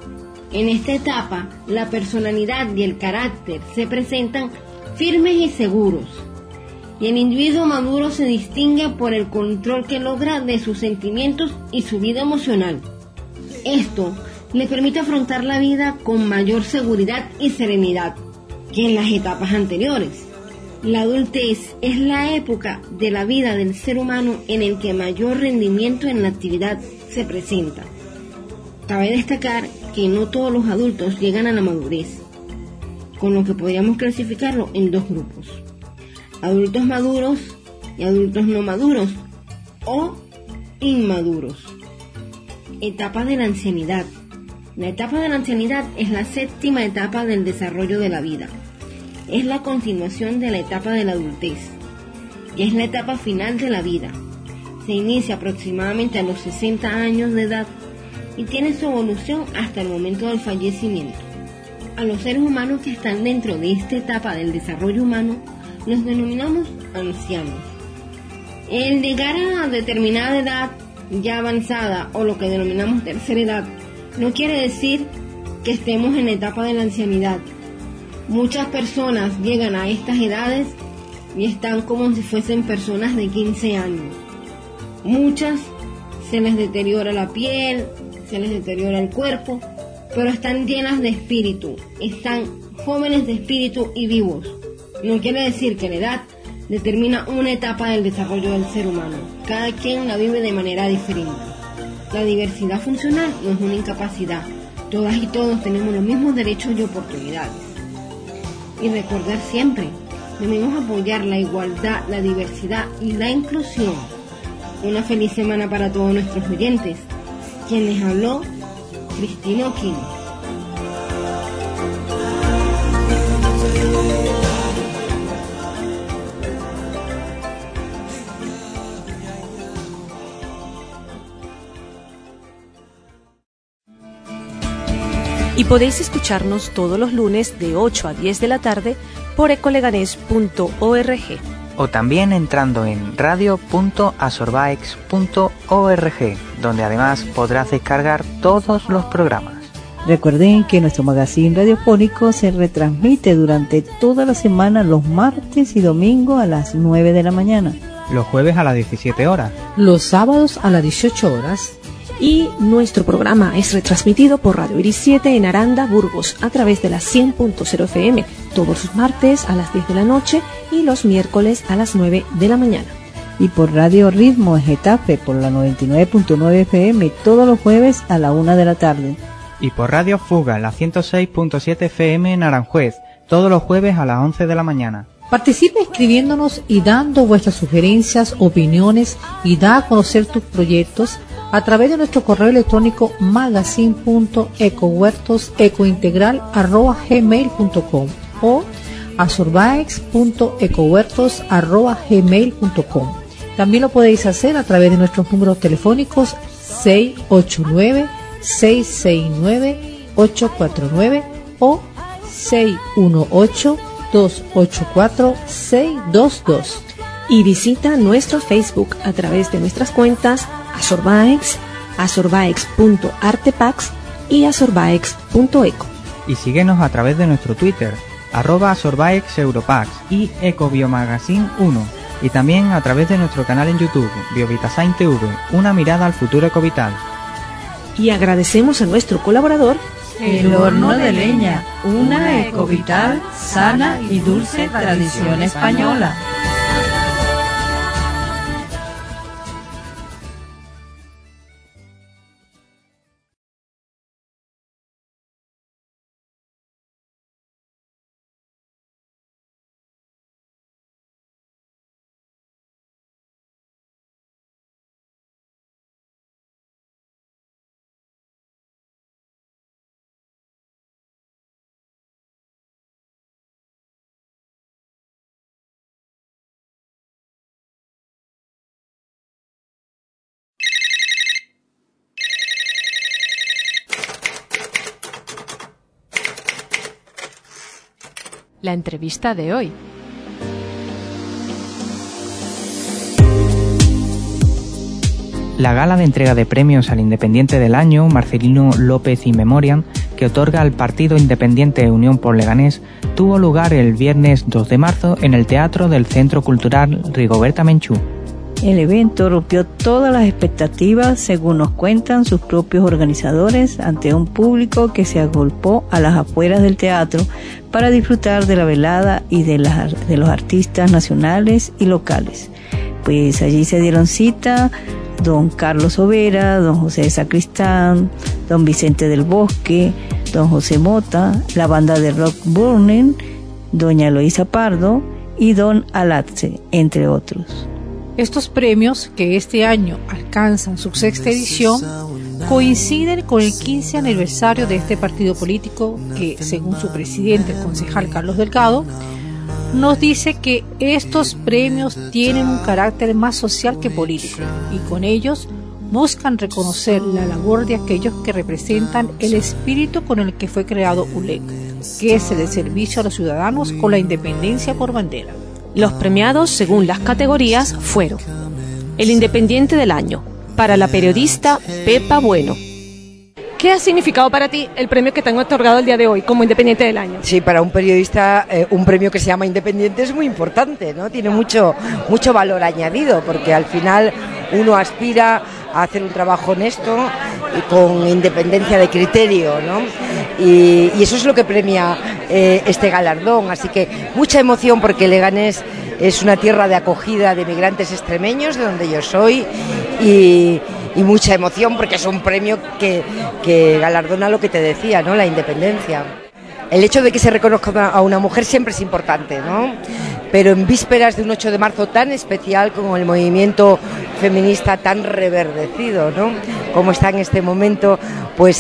En esta etapa, la personalidad y el carácter se presentan firmes y seguros, y el individuo maduro se distingue por el control que logra de sus sentimientos y su vida emocional. Esto le permite afrontar la vida con mayor seguridad y serenidad que en las etapas anteriores. La adultez es la época de la vida del ser humano en el que mayor rendimiento en la actividad se presenta. Cabe destacar que no todos los adultos llegan a la madurez, con lo que podríamos clasificarlo en dos grupos: adultos maduros y adultos no maduros o inmaduros. Etapa de la ancianidad. La etapa de la ancianidad es la séptima etapa del desarrollo de la vida. Es la continuación de la etapa de la adultez y es la etapa final de la vida. Se inicia aproximadamente a los 60 años de edad y tiene su evolución hasta el momento del fallecimiento. A los seres humanos que están dentro de esta etapa del desarrollo humano los denominamos ancianos. El llegar a determinada edad ya avanzada, o lo que denominamos tercera edad, no quiere decir que estemos en la etapa de la ancianidad. Muchas personas llegan a estas edades y están como si fuesen personas de 15 años. Muchas se les deteriora la piel, se les deteriora el cuerpo, pero están llenas de espíritu, están jóvenes de espíritu y vivos. No quiere decir que la edad determina una etapa del desarrollo del ser humano. Cada quien la vive de manera diferente. La diversidad funcional no es una incapacidad. Todas y todos tenemos los mismos derechos y oportunidades. Y recordar siempre, debemos apoyar la igualdad, la diversidad y la inclusión. Una feliz semana para todos nuestros oyentes. Quien les habló, Cristina Oquino.
Y podéis escucharnos todos los lunes de 8 a 10 de la tarde por ecoleganés.org.
O también entrando en radio.asorbaex.org, donde además podrás descargar todos los programas.
Recuerden que nuestro magazine radiofónico se retransmite durante toda la semana los martes y domingos a las 9 de la mañana.
Los jueves a las 17 horas.
Los sábados a las 18 horas.
Y nuestro programa es retransmitido por Radio Iris 7 en Aranda, Burgos, a través de la 100.0 FM, todos los martes a las 10 de la noche y los miércoles a las 9 de la mañana.
Y por Radio Ritmo en Getafe por la 99.9 FM todos los jueves a la 1 de la tarde.
Y por Radio Fuga en la 106.7 FM en Aranjuez, todos los jueves a las 11 de la mañana.
Participe escribiéndonos y dando vuestras sugerencias, opiniones y da a conocer tus proyectos a través de nuestro correo electrónico magazine.ecohuertosecointegral@gmail.com o asorbaex.ecohuertos@gmail.com. También lo podéis hacer a través de nuestros números telefónicos 689-669-849 o 618-284-622.
Y visita nuestro Facebook a través de nuestras cuentas Asorbaex, asorbaex.artepax y asorbaex.eco.
Y síguenos a través de nuestro Twitter, @AsorbaexEuropax y EcoBiomagazine1. Y también a través de nuestro canal en YouTube, Biovitasign TV, una mirada al futuro ecovital.
Y agradecemos a nuestro colaborador,
El Horno de Leña, una ecovital, sana y dulce tradición española.
la entrevista de hoy.
La gala de entrega de premios al Independiente del Año, Marcelino López in Memoriam, que otorga al Partido Independiente Unión por Leganés, tuvo lugar el viernes 2 de marzo en el Teatro del Centro Cultural Rigoberta Menchú.
El evento rompió todas las expectativas, según nos cuentan sus propios organizadores, ante un público que se agolpó a las afueras del teatro para disfrutar de la velada y de los artistas nacionales y locales. Pues allí se dieron cita don Carlos Overa, don José Sacristán, don Vicente del Bosque, don José Mota, la banda de rock Burning, doña Eloísa Pardo y don Alatze, entre otros.
Estos premios, que este año alcanzan su 6ª edición, coinciden con el 15 aniversario de este partido político que, según su presidente, el concejal Carlos Delgado, nos dice que estos premios tienen un carácter más social que político y con ellos buscan reconocer la labor de aquellos que representan el espíritu con el que fue creado ULEG, que es el de servicio a los ciudadanos con la independencia por bandera.
Los premiados, según las categorías, fueron el Independiente del Año, para la periodista Pepa Bueno. ¿Qué ha significado para ti el premio que te han otorgado el día de hoy como Independiente del Año?
Sí, para un periodista un premio que se llama Independiente es muy importante, ¿no? Tiene mucho valor añadido, porque al final uno aspira a hacer un trabajo honesto y con independencia de criterio, ¿no? Y eso es lo que premia este galardón, así que mucha emoción porque Leganés es una tierra de acogida de migrantes extremeños, de donde yo soy, y mucha emoción porque es un premio que galardona lo que te decía, ¿no? La independencia. El hecho de que se reconozca a una mujer siempre es importante, ¿no? Pero en vísperas de un 8 de marzo tan especial, como el movimiento feminista tan reverdecido, ¿no? Como está en este momento, pues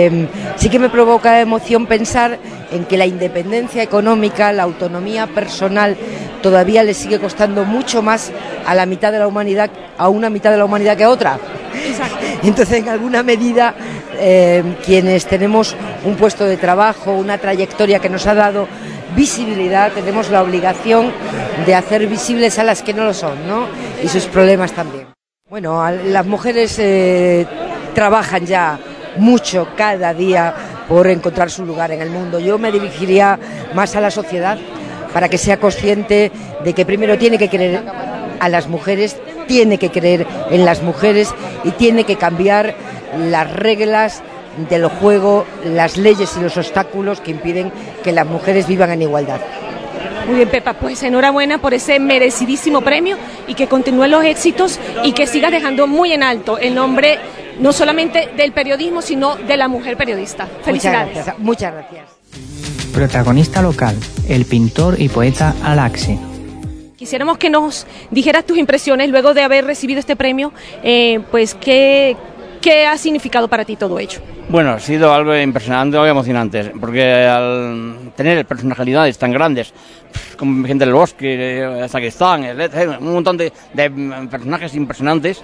sí que me provoca emoción pensar en que la independencia económica, la autonomía personal, todavía le sigue costando mucho más a la mitad de la humanidad, a una mitad de la humanidad que a otra. Exacto. Entonces, en alguna medida, quienes tenemos un puesto de trabajo, una trayectoria que nos ha dado visibilidad, tenemos la obligación de hacer visibles a las que no lo son, ¿no? Y sus problemas también. Bueno, las mujeres trabajan ya mucho cada día por encontrar su lugar en el mundo. Yo me dirigiría más a la sociedad para que sea consciente de que primero tiene que querer a las mujeres, tiene que creer en las mujeres y tiene que cambiar las reglas del juego, las leyes y los obstáculos que impiden que las mujeres vivan en igualdad.
Muy bien, Pepa, pues enhorabuena por ese merecidísimo premio y que continúen los éxitos y que sigas dejando muy en alto el nombre no solamente del periodismo, sino de la mujer periodista. Felicidades.
Muchas gracias.
Protagonista local, el pintor y poeta Alatze.
Quisiéramos que nos dijeras tus impresiones luego de haber recibido este premio, pues ¿qué ha significado para ti todo ello?
Bueno, ha sido algo impresionante, algo emocionante, porque al tener personalidades tan grandes, como gente del Bosque, Sacristán, un montón de personajes impresionantes,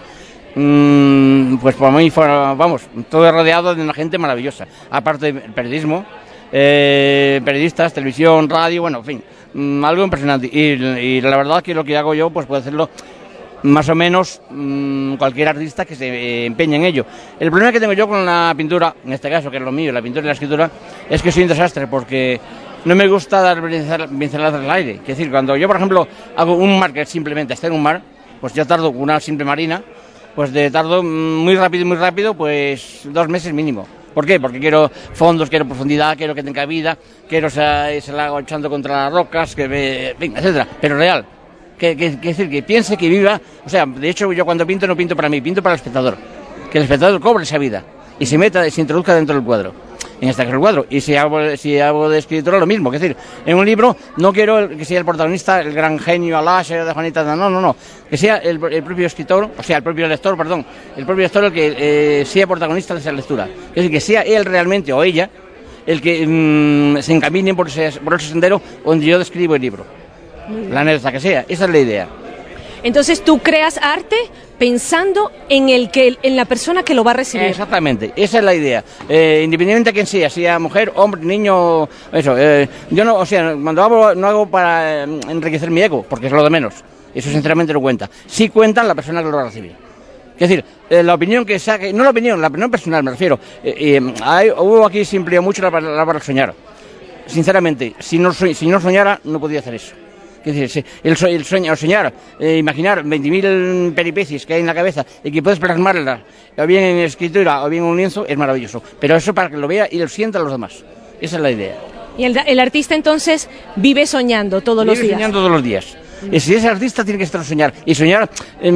pues para mí fue, todo rodeado de una gente maravillosa, aparte del periodismo, periodistas, televisión, radio, bueno, en fin, algo impresionante. Y la verdad que lo que hago yo, pues puedo hacerlo más o menos cualquier artista que se empeñe en ello. El problema que tengo yo con la pintura, en este caso, que es lo mío, la pintura y la escritura, es que soy un desastre, porque no me gusta dar pinceladas al aire. Es decir, cuando yo, por ejemplo, hago un mar que simplemente está en un mar, pues ya tardo una simple marina, pues tardo muy rápido, pues 2 meses mínimo. ¿Por qué? Porque quiero fondos, quiero profundidad, quiero que tenga vida, quiero ese lago echando contra las rocas, en fin, etcétera, pero real. Que decir, que piense, que viva. O sea, de hecho, yo cuando pinto no pinto para mí, pinto para el espectador. Que el espectador cobre esa vida y se introduzca dentro del cuadro. En este caso el cuadro. Y si hago de escritora, lo mismo. Es decir, en un libro no quiero que sea el protagonista, el gran genio, Alashe, de Juanita, no. Que sea el propio escritor, o sea, el propio lector el que sea protagonista de esa lectura. Es decir, que sea él realmente o ella el que se encamine por ese sendero donde yo describo el libro. La anécdota que sea, esa es la idea.
Entonces tú creas arte pensando en la persona que lo va a recibir.
Exactamente, esa es la idea. Independientemente de quién sea mujer, hombre, niño, eso. Yo no, o sea, cuando hablo no hago para enriquecer mi ego, porque es lo de menos. Eso sinceramente no cuenta. Sí cuenta la persona que lo va a recibir. Es decir, la opinión que saque, no la opinión personal me refiero. Hubo aquí se empleó mucho la palabra soñar. Sinceramente, si no soñara, no podía hacer eso. Es decir, el soñar, imaginar 20.000 peripecias que hay en la cabeza y que puedes plasmarlas, o bien en escritura o bien en un lienzo, es maravilloso. Pero eso para que lo vea y lo sientan los demás. Esa es la idea.
Y el artista entonces vive soñando todos los días.
Vive soñando todos los días. Y si es artista tiene que estar a soñar. Y soñar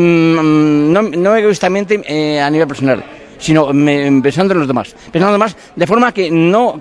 no egoístamente a nivel personal, sino pensando en los demás. Pensando en los demás de forma que no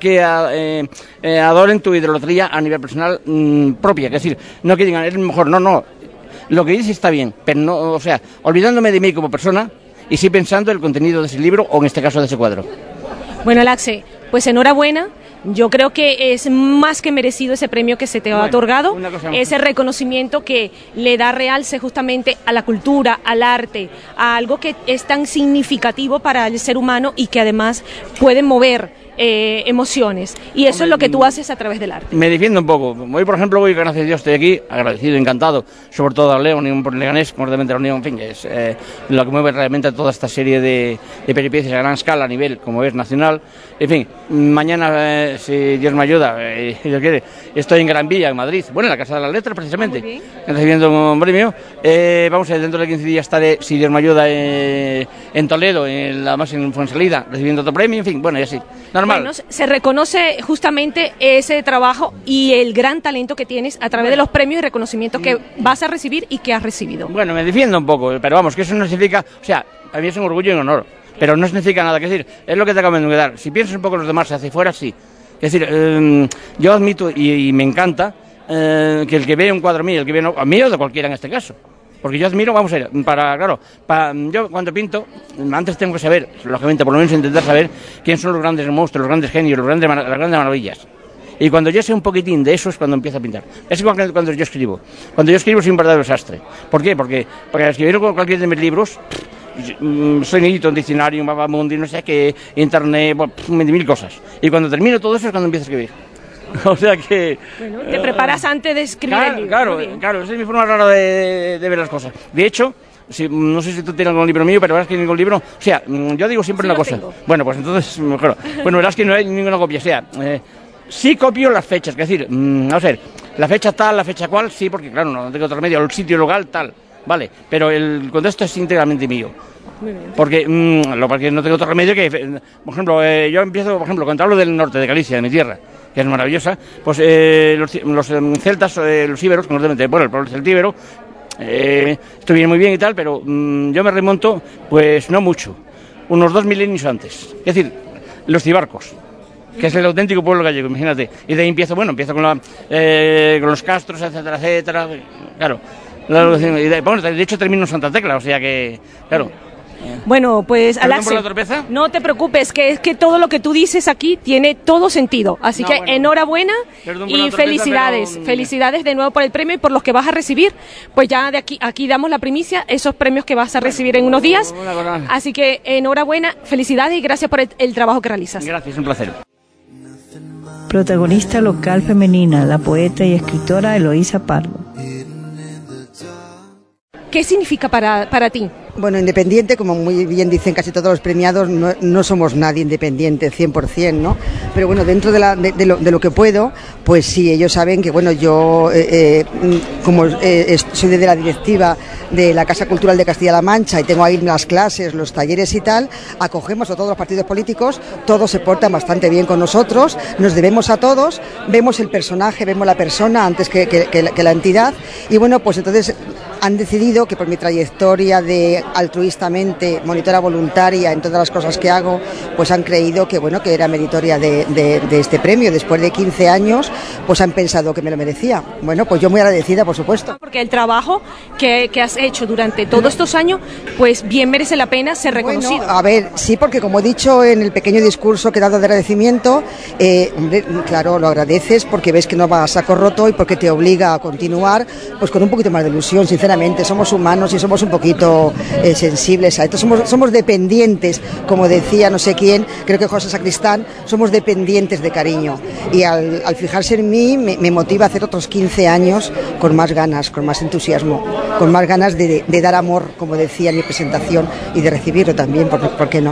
adoren tu idolatría a nivel personal propia. Es decir, no que digan, es mejor, no. Lo que dices está bien, pero no, o sea, olvidándome de mí como persona y sí pensando en el contenido de ese libro o en este caso de ese cuadro.
Bueno, Laxe, pues enhorabuena. Yo creo que es más que merecido ese premio que se te ha otorgado, ese reconocimiento que le da realce justamente a la cultura, al arte, a algo que es tan significativo para el ser humano y que además puede mover emociones. Y eso es lo que tú haces a través del arte.
Me defiendo un poco. Hoy, por ejemplo, gracias a Dios, estoy aquí, agradecido, encantado, sobre todo a León, por Leganés, concretamente a la Unión, en fin, es lo que mueve realmente a toda esta serie de peripecias a gran escala, a nivel, como es, nacional. En fin, mañana, si Dios me ayuda, si Dios quiere, estoy en Gran Vía, en Madrid, bueno, en la Casa de las Letras, precisamente, recibiendo un premio. Vamos a ir dentro de 15 días, estaré, si Dios me ayuda, en Toledo, además en Fuensalida, recibiendo otro premio, en fin, bueno, y así. Normal.
Bueno, se reconoce justamente ese trabajo y el gran talento que tienes a través de los premios y reconocimientos que vas a recibir y que has recibido.
Bueno, me defiendo un poco, pero vamos, que eso no significa, o sea, a mí es un orgullo y un honor, pero no significa nada, es decir, es lo que te acabo de dar. Si piensas un poco en los demás hacia afuera, sí. Es decir, yo admito y me encanta que el que ve un cuadro mío, el que ve a mí o de cualquiera en este caso. Porque yo admiro, vamos a ver, yo cuando pinto, antes tengo que saber, lógicamente, por lo menos intentar saber quién son los grandes monstruos, los grandes genios, las grandes maravillas. Y cuando yo sé un poquitín de eso es cuando empiezo a pintar. Es igual que cuando yo escribo. Cuando yo escribo soy un verdadero desastre. ¿Por qué? Porque al escribir cualquier de mis libros, soy necesito un diccionario, un mapamundi, no sé qué, internet, 20.000 cosas. Y cuando termino todo eso es cuando empiezo a escribir. O sea que...
Bueno, te preparas antes de escribir el libro.
Claro, esa es mi forma rara de ver las cosas. De hecho, no sé si tú tienes algún libro mío, pero verás que ningún libro... O sea, yo digo siempre una cosa. Tengo. Bueno, pues entonces, mejor. Bueno, verás que no hay ninguna copia. O sea, sí copio las fechas, es decir, vamos a ver, la fecha tal, la fecha cual, sí, porque claro, no tengo otro medio, el sitio local tal, vale, pero el contexto es íntegramente mío. Muy bien. Porque no tengo otro remedio que, por ejemplo, yo empiezo, por ejemplo, cuando hablo del norte de Galicia, de mi tierra, que es maravillosa, pues los celtas, los íberos, concretamente, bueno, el pueblo celtíbero, estuvieron muy bien y tal, pero yo me remonto, pues no mucho, unos 2 milenios antes, es decir, los cibarcos, que es el auténtico pueblo gallego, imagínate, y de ahí empiezo con los castros, etcétera, etcétera, claro, de hecho termino en Santa Tecla, o sea que, claro.
Bueno, pues
Alaxe,
no te preocupes, que es que todo lo que tú dices aquí tiene todo sentido, así que bueno, enhorabuena y felicidades, felicidades de nuevo por el premio y por los que vas a recibir, pues ya de aquí damos la primicia, esos premios que vas a recibir en unos días, así que enhorabuena, felicidades y gracias por el trabajo que realizas.
Gracias, un placer.
Protagonista local femenina, la poeta y escritora Eloísa Pardo.
¿Qué significa para ti?
Bueno, independiente, como muy bien dicen casi todos los premiados, no somos nadie independiente, 100%, ¿no? Pero bueno, dentro de lo que puedo, pues sí, ellos saben que, bueno, yo, soy de la directiva de la Casa Cultural de Castilla-La Mancha y tengo ahí las clases, los talleres y tal, acogemos a todos los partidos políticos, todos se portan bastante bien con nosotros, nos debemos a todos, vemos el personaje, vemos la persona antes que la entidad, y bueno, pues entonces han decidido que por mi trayectoria de altruistamente, monitora voluntaria en todas las cosas que hago, pues han creído que bueno, que era meritoria de este premio. Después de 15 años, pues han pensado que me lo merecía. Bueno, pues yo muy agradecida, por supuesto.
Porque el trabajo que has hecho durante todos estos años, pues bien merece la pena ser reconocido.
Bueno, a ver, sí, porque como he dicho en el pequeño discurso que he dado de agradecimiento, hombre, claro, lo agradeces porque ves que no va a saco roto y porque te obliga a continuar, pues con un poquito más de ilusión, sinceramente.
sinceramente, somos humanos y somos un poquito sensibles a esto. Somos dependientes, como decía no sé quién, creo que José Sacristán, somos dependientes de cariño. Y al fijarse en mí me motiva a hacer otros 15 años con más ganas, con más entusiasmo, con más ganas de dar amor, como decía en mi presentación, y de recibirlo también, ¿por qué no?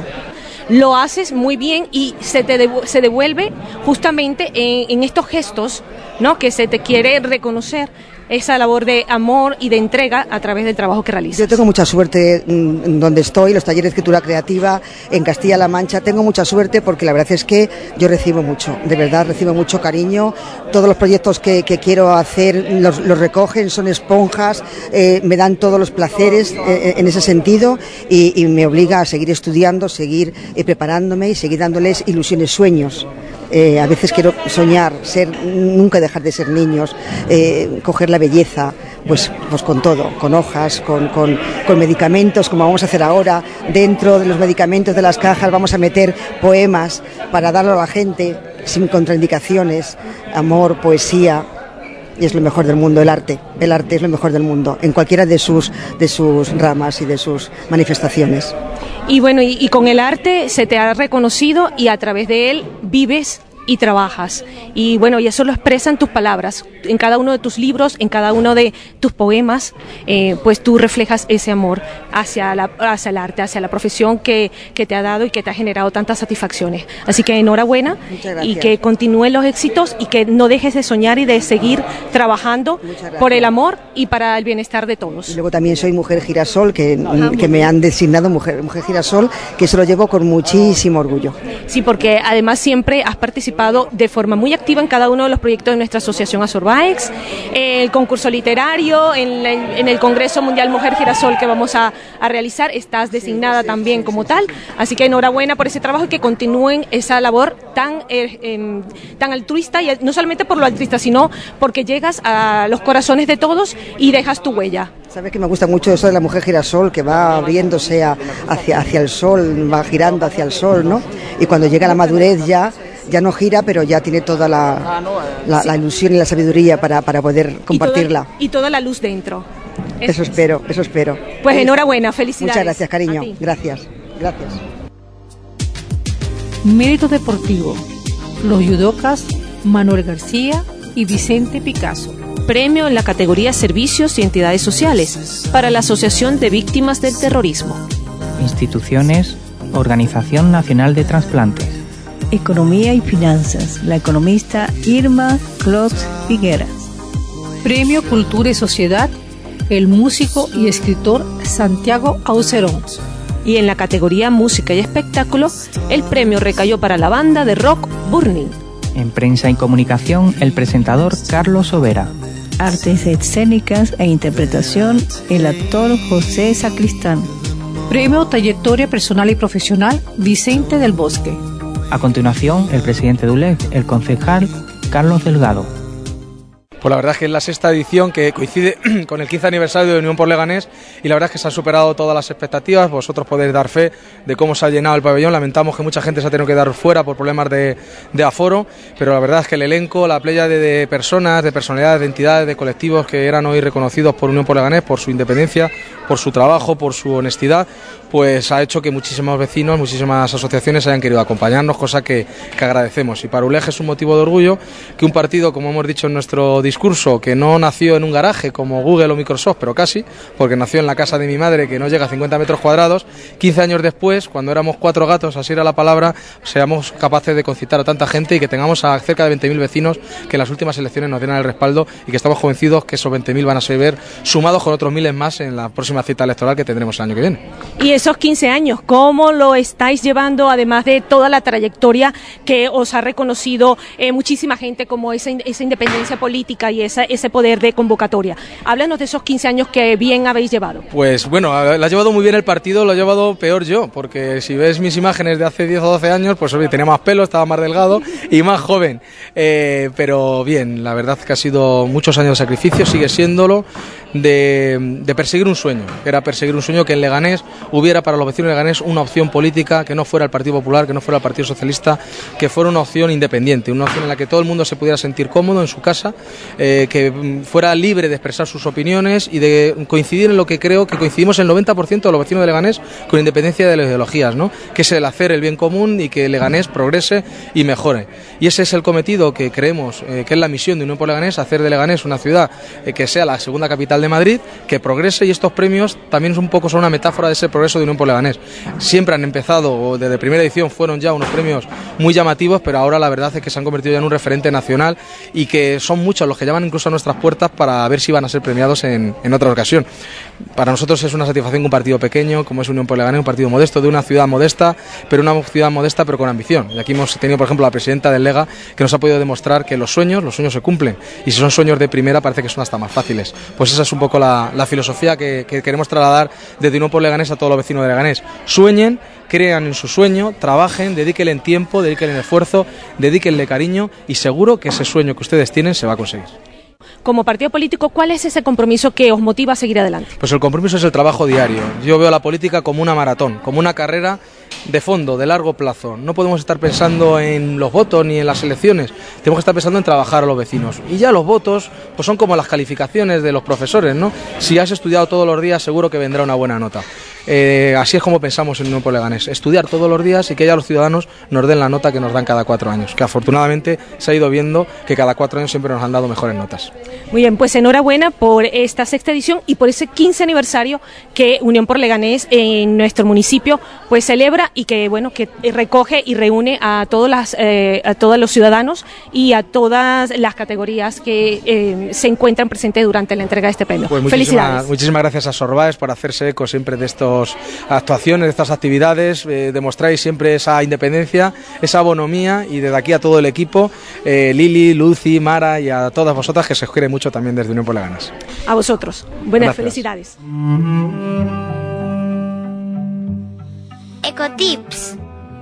Lo haces muy bien y se devuelve justamente en estos gestos, ¿no?, que se te quiere reconocer esa labor de amor y de entrega a través del trabajo que realizas.
Yo tengo mucha suerte donde estoy, los talleres de escritura creativa en Castilla-La Mancha. Tengo mucha suerte porque la verdad es que yo recibo mucho, de verdad recibo mucho cariño. Todos los proyectos que quiero hacer los recogen, son esponjas, me dan todos los placeres en ese sentido y me obliga a seguir estudiando, seguir preparándome y seguir dándoles ilusiones, sueños. A veces quiero soñar, nunca dejar de ser niños, coger la belleza, pues con todo, con hojas, con medicamentos, como vamos a hacer ahora. Dentro de los medicamentos de las cajas vamos a meter poemas para darlo a la gente sin contraindicaciones, amor, poesía. Y es lo mejor del mundo, el arte es lo mejor del mundo, en cualquiera de sus ramas y de sus manifestaciones.
Y bueno, y con el arte se te ha reconocido y a través de él vives y trabajas. Y bueno, y eso lo expresan tus palabras. En cada uno de tus libros, en cada uno de tus poemas, pues tú reflejas ese amor hacia el arte, hacia la profesión que te ha dado y que te ha generado tantas satisfacciones. Así que enhorabuena y que continúen los éxitos y que no dejes de soñar y de seguir trabajando por el amor y para el bienestar de todos.
Y luego también soy mujer girasol, que me han designado mujer girasol, que eso lo llevo con muchísimo orgullo.
Sí, porque además siempre has participado de forma muy activa en cada uno de los proyectos de nuestra asociación Azorbaex, el concurso literario, en el Congreso Mundial Mujer Girasol que vamos a realizar, estás designada también como tal, así que enhorabuena por ese trabajo y que continúen esa labor tan altruista, y no solamente por lo altruista, sino porque llegas a los corazones de todos y dejas tu huella.
¿Sabes que me gusta mucho eso de la mujer girasol, que va abriéndose hacia el sol, va girando hacia el sol, ¿no? Y cuando llega la madurez ya no gira, pero ya tiene toda la ilusión y la sabiduría para poder compartirla.
Y toda la luz dentro.
Eso espero.
Pues enhorabuena, felicidades.
Muchas gracias, cariño. Gracias.
Mérito deportivo. Los judocas Manuel García y Vicente Picasso.
Premio en la categoría Servicios y Entidades Sociales para la Asociación de Víctimas del Terrorismo.
Instituciones, Organización Nacional de Trasplantes.
Economía y Finanzas, la economista Irma Clos Figueras.
Premio Cultura y Sociedad, el músico y escritor Santiago Aucerón.
Y en la categoría Música y Espectáculo, el premio recayó para la banda de rock Burning.
En Prensa y Comunicación, el presentador Carlos Sobera.
Artes escénicas e interpretación, el actor José Sacristán.
Premio Trayectoria Personal y Profesional, Vicente del Bosque.
A continuación, el presidente de ULEG, el concejal Carlos Delgado.
Pues la verdad es que es la sexta edición que coincide con el 15 aniversario de Unión por Leganés y la verdad es que se han superado todas las expectativas. Vosotros podéis dar fe de cómo se ha llenado el pabellón. Lamentamos que mucha gente se ha tenido que dar fuera por problemas de aforo, pero la verdad es que el elenco, la playa de personas, de personalidades, de entidades, de colectivos que eran hoy reconocidos por Unión por Leganés, por su independencia, por su trabajo, por su honestidad, pues ha hecho que muchísimos vecinos, muchísimas asociaciones hayan querido acompañarnos, cosa que agradecemos. Y para ULEG es un motivo de orgullo que un partido, como hemos dicho en nuestro discurso, que no nació en un garaje como Google o Microsoft, pero casi, porque nació en la casa de mi madre, que no llega a 50 metros cuadrados, 15 años después, cuando éramos 4 gatos, así era la palabra, seamos capaces de concitar a tanta gente y que tengamos a cerca de 20.000 vecinos que en las últimas elecciones nos dieran el respaldo y que estamos convencidos que esos 20.000 van a ser sumados con otros miles más en la próxima cita electoral que tendremos el año que viene.
Y esos 15 años, ¿cómo lo estáis llevando, además de toda la trayectoria que os ha reconocido muchísima gente, como esa independencia política y ese poder de convocatoria? Háblanos de esos 15 años que bien habéis llevado.
Pues bueno, lo ha llevado muy bien el partido, lo he llevado peor yo, porque si ves mis imágenes de hace 10 o 12 años, pues oye, tenía más pelo, estaba más delgado y más joven, pero bien, la verdad que ha sido muchos años de sacrificio, sigue siéndolo. de perseguir un sueño, que era perseguir un sueño que en Leganés hubiera para los vecinos de Leganés una opción política que no fuera el Partido Popular, que no fuera el Partido Socialista, que fuera una opción independiente, una opción en la que todo el mundo se pudiera sentir cómodo en su casa, que fuera libre de expresar sus opiniones y de coincidir en lo que creo que coincidimos el 90% de los vecinos de Leganés, con independencia de las ideologías, ¿no? Que es el hacer el bien común y que Leganés progrese y mejore. Y ese es el cometido que creemos que es la misión de Unión por Leganés, hacer de Leganés una ciudad que sea la segunda capital de Madrid, que progrese, y estos premios también es un poco son una metáfora de ese progreso de Unión por Leganés. Siempre han empezado, o desde primera edición fueron ya unos premios muy llamativos, pero ahora la verdad es que se han convertido ya en un referente nacional y que son muchos los que llaman incluso a nuestras puertas para ver si van a ser premiados en otra ocasión. Para nosotros es una satisfacción que un partido pequeño, como es Unión por Leganés, un partido modesto, de una ciudad modesta, pero con ambición. Y aquí hemos tenido, por ejemplo, la presidenta del Lega, que nos ha podido demostrar que los sueños se cumplen. Y si son sueños de primera, parece que son hasta más fáciles. Pues esa es un poco la filosofía que queremos trasladar desde Unión por Leganés a todos los vecinos de Leganés. Sueñen, crean en su sueño, trabajen, dedíquenle tiempo, dedíquenle esfuerzo, dedíquenle cariño, y seguro que ese sueño que ustedes tienen se va a conseguir.
Como partido político, ¿cuál es ese compromiso que os motiva a seguir adelante?
Pues el compromiso es el trabajo diario. Yo veo la política como una maratón, como una carrera de fondo, de largo plazo. No podemos estar pensando en los votos ni en las elecciones, tenemos que estar pensando en trabajar a los vecinos. Y ya los votos pues son como las calificaciones de los profesores, ¿no? Si has estudiado todos los días, seguro que vendrá una buena nota. Así es como pensamos en Unión por Leganés, estudiar todos los días y que ya los ciudadanos nos den la nota que nos dan cada 4 años, que afortunadamente se ha ido viendo que cada 4 años siempre nos han dado mejores notas.
Muy bien, pues enhorabuena por esta sexta edición y por ese 15 aniversario que Unión por Leganés en nuestro municipio pues celebra, y que bueno, que recoge y reúne a todos los ciudadanos y a todas las categorías que se encuentran presentes durante la entrega de este premio.
Pues
felicidades.
Muchísimas gracias a Sorbaes por hacerse eco siempre de estas actuaciones, de estas actividades. Demostráis siempre esa independencia, esa bonomía, y desde aquí a todo el equipo, Lili, Lucy, Mara y a todas vosotras, que se os quiere mucho también desde Unión por Leganés.
A vosotros. Buenas,
gracias.
Felicidades.
Ecotips.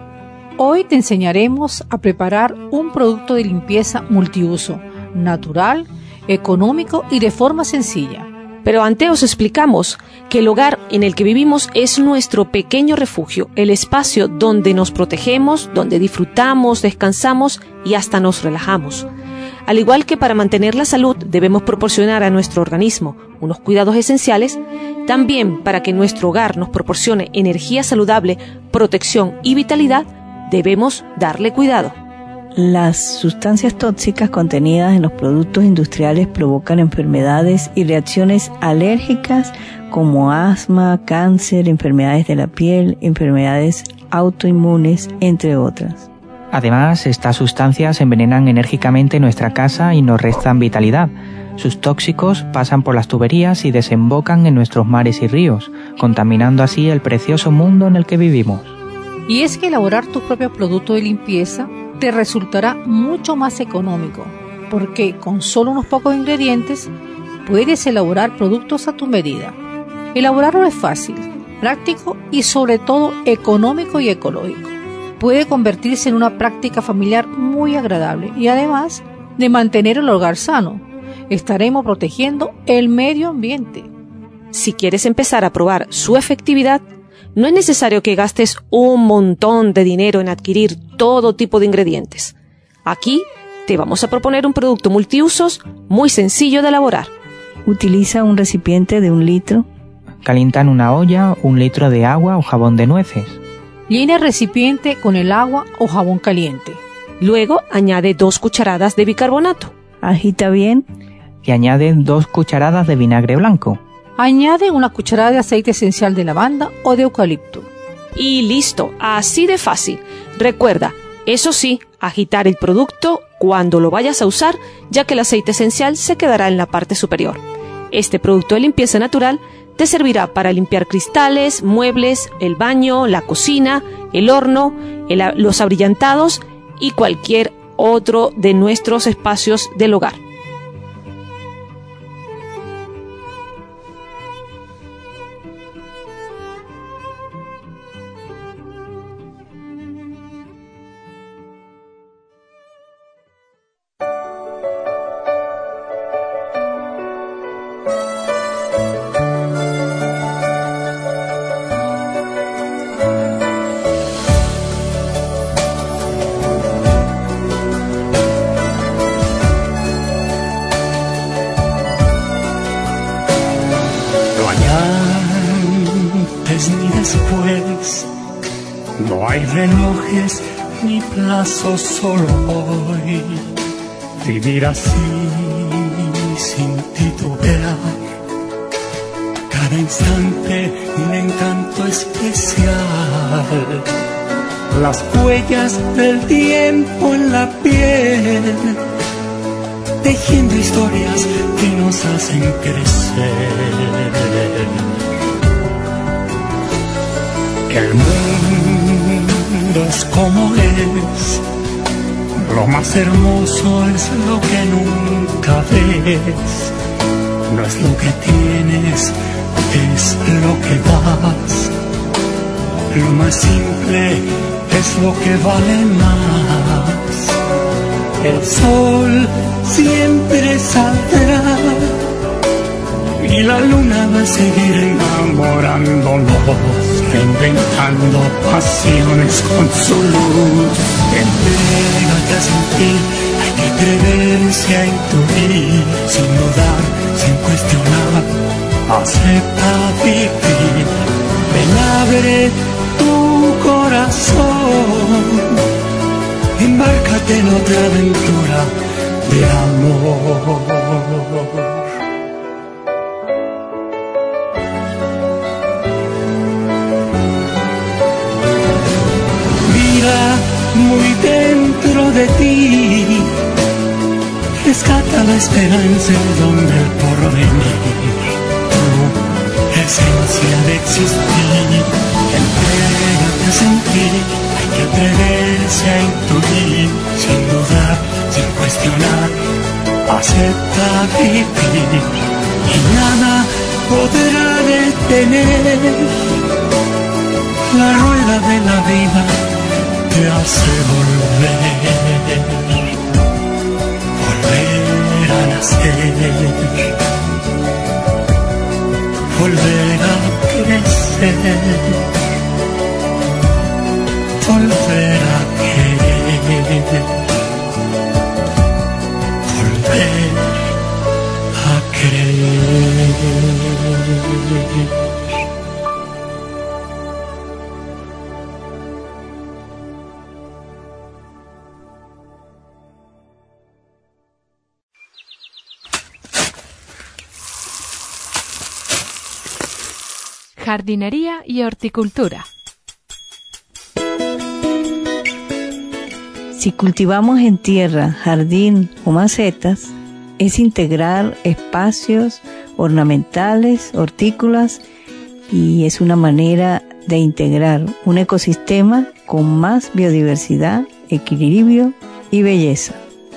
Hoy te enseñaremos a preparar un producto de limpieza multiuso, natural, económico y de forma sencilla.
Pero antes os explicamos que el hogar en el que vivimos es nuestro pequeño refugio, el espacio donde nos protegemos, donde disfrutamos, descansamos y hasta nos relajamos. Al igual que para mantener la salud debemos proporcionar a nuestro organismo unos cuidados esenciales, también para que nuestro hogar nos proporcione energía saludable, protección y vitalidad, debemos darle cuidado.
Las sustancias tóxicas contenidas en los productos industriales provocan enfermedades y reacciones alérgicas como asma, cáncer, enfermedades de la piel, enfermedades autoinmunes, entre otras.
Además, estas sustancias envenenan enérgicamente nuestra casa y nos restan vitalidad. Sus tóxicos pasan por las tuberías y desembocan en nuestros mares y ríos, contaminando así el precioso mundo en el que vivimos.
Y es que elaborar tu propio producto de limpieza te resultará mucho más económico, porque con solo unos pocos ingredientes puedes elaborar productos a tu medida. Elaborarlo es fácil, práctico y sobre todo económico y ecológico. Puede convertirse en una práctica familiar muy agradable y además de mantener el hogar sano, estaremos protegiendo el medio ambiente.
Si quieres empezar a probar su efectividad, no es necesario que gastes un montón de dinero en adquirir todo tipo de ingredientes. Aquí te vamos a proponer un producto multiusos muy sencillo de elaborar.
Utiliza un recipiente de 1 litro.
Calienta en una olla 1 litro de agua o jabón de nueces.
Llena el recipiente con el agua o jabón caliente.
Luego añade 2 cucharadas de bicarbonato.
Agita bien.
Y añade 2 cucharadas de vinagre blanco.
Añade 1 cucharada de aceite esencial de lavanda o de eucalipto.
Y listo, así de fácil. Recuerda, eso sí, agitar el producto cuando lo vayas a usar, ya que el aceite esencial se quedará en la parte superior. Este producto de limpieza natural te servirá para limpiar cristales, muebles, el baño, la cocina, el horno, los abrillantados y cualquier otro de nuestros espacios del hogar.
antes ni después. No hay relojes ni plazos, solo hoy. Vivir así sin titubear. Cada instante un encanto especial. Las huellas del tiempo en la piel, tejiendo historias que nos hacen crecer. El mundo es como es, lo más hermoso es lo que nunca ves. No es lo que tienes, es lo que das. Lo más simple es lo que vale más. El sol siempre saldrá y la luna va a seguir enamorándonos, reinventando pasiones con su luz. Entrégate a sentir, hay que atreverse a intuir, sin dudar, sin cuestionar, acepta vivir. Ven, abre tu corazón, embárcate en otra aventura de amor. Mira muy dentro de ti, rescata la esperanza en donde el porvenir, tu esencia de existir. Entrégate a sentir, hay que atreverse a intuir, sin dudar, sin cuestionar, acepta vivir y nada podrá detener la rueda de la vida. Te hace volver a nacer, volver a crecer, volver a querer, volver a creer.
Jardinería y horticultura.
Si cultivamos en tierra, jardín o macetas, es integrar espacios ornamentales, hortícolas, y es una manera de integrar un ecosistema con más biodiversidad, equilibrio y belleza.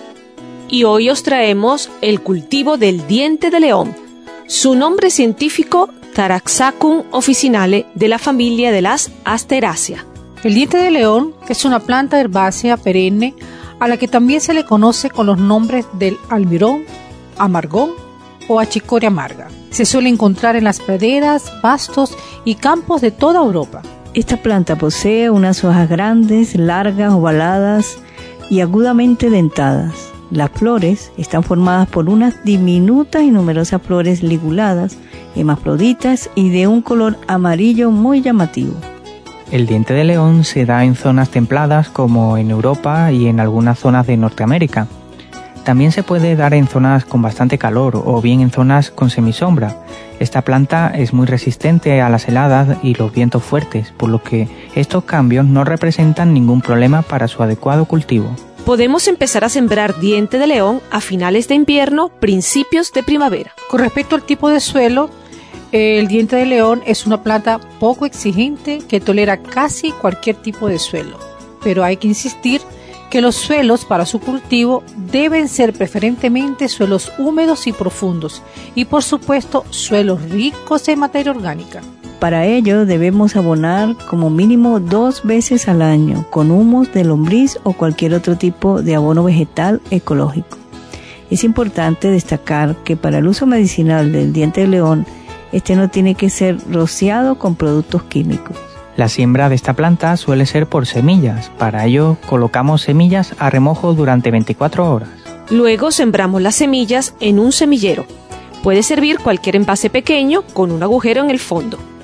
Y hoy os traemos el cultivo del diente de león. Su nombre científico, Taraxacum officinale, de la familia de las Asteraceae.
El diente de león es una planta herbácea perenne a la que también se le conoce con los nombres del almirón, amargón o achicoria amarga. Se suele encontrar en las praderas, pastos y campos de toda Europa.
Esta planta posee unas hojas grandes, largas, ovaladas y agudamente dentadas. Las flores están formadas por unas diminutas y numerosas flores liguladas, hermafroditas y de un color amarillo muy llamativo.
El diente de león se da en zonas templadas como en Europa y en algunas zonas de Norteamérica. También se puede dar en zonas con bastante calor o bien en zonas con semisombra. Esta planta es muy resistente a las heladas y los vientos fuertes, por lo que estos cambios no representan ningún problema para su adecuado cultivo.
Podemos empezar a sembrar diente de león a finales de invierno, principios de primavera.
Con respecto al tipo de suelo, el diente de león es una planta poco exigente que tolera casi cualquier tipo de suelo, pero hay que insistir que los suelos para su cultivo deben ser preferentemente suelos húmedos y profundos y por supuesto suelos ricos en materia orgánica.
Para ello debemos abonar como mínimo 2 veces al año con humus de lombriz o cualquier otro tipo de abono vegetal ecológico. Es importante destacar que para el uso medicinal del diente de león, este no tiene que ser rociado con productos químicos.
La siembra de esta planta suele ser por semillas. Para ello colocamos semillas a remojo durante 24 horas.
Luego sembramos las semillas en un semillero. Puede servir cualquier envase pequeño con un agujero en el fondo.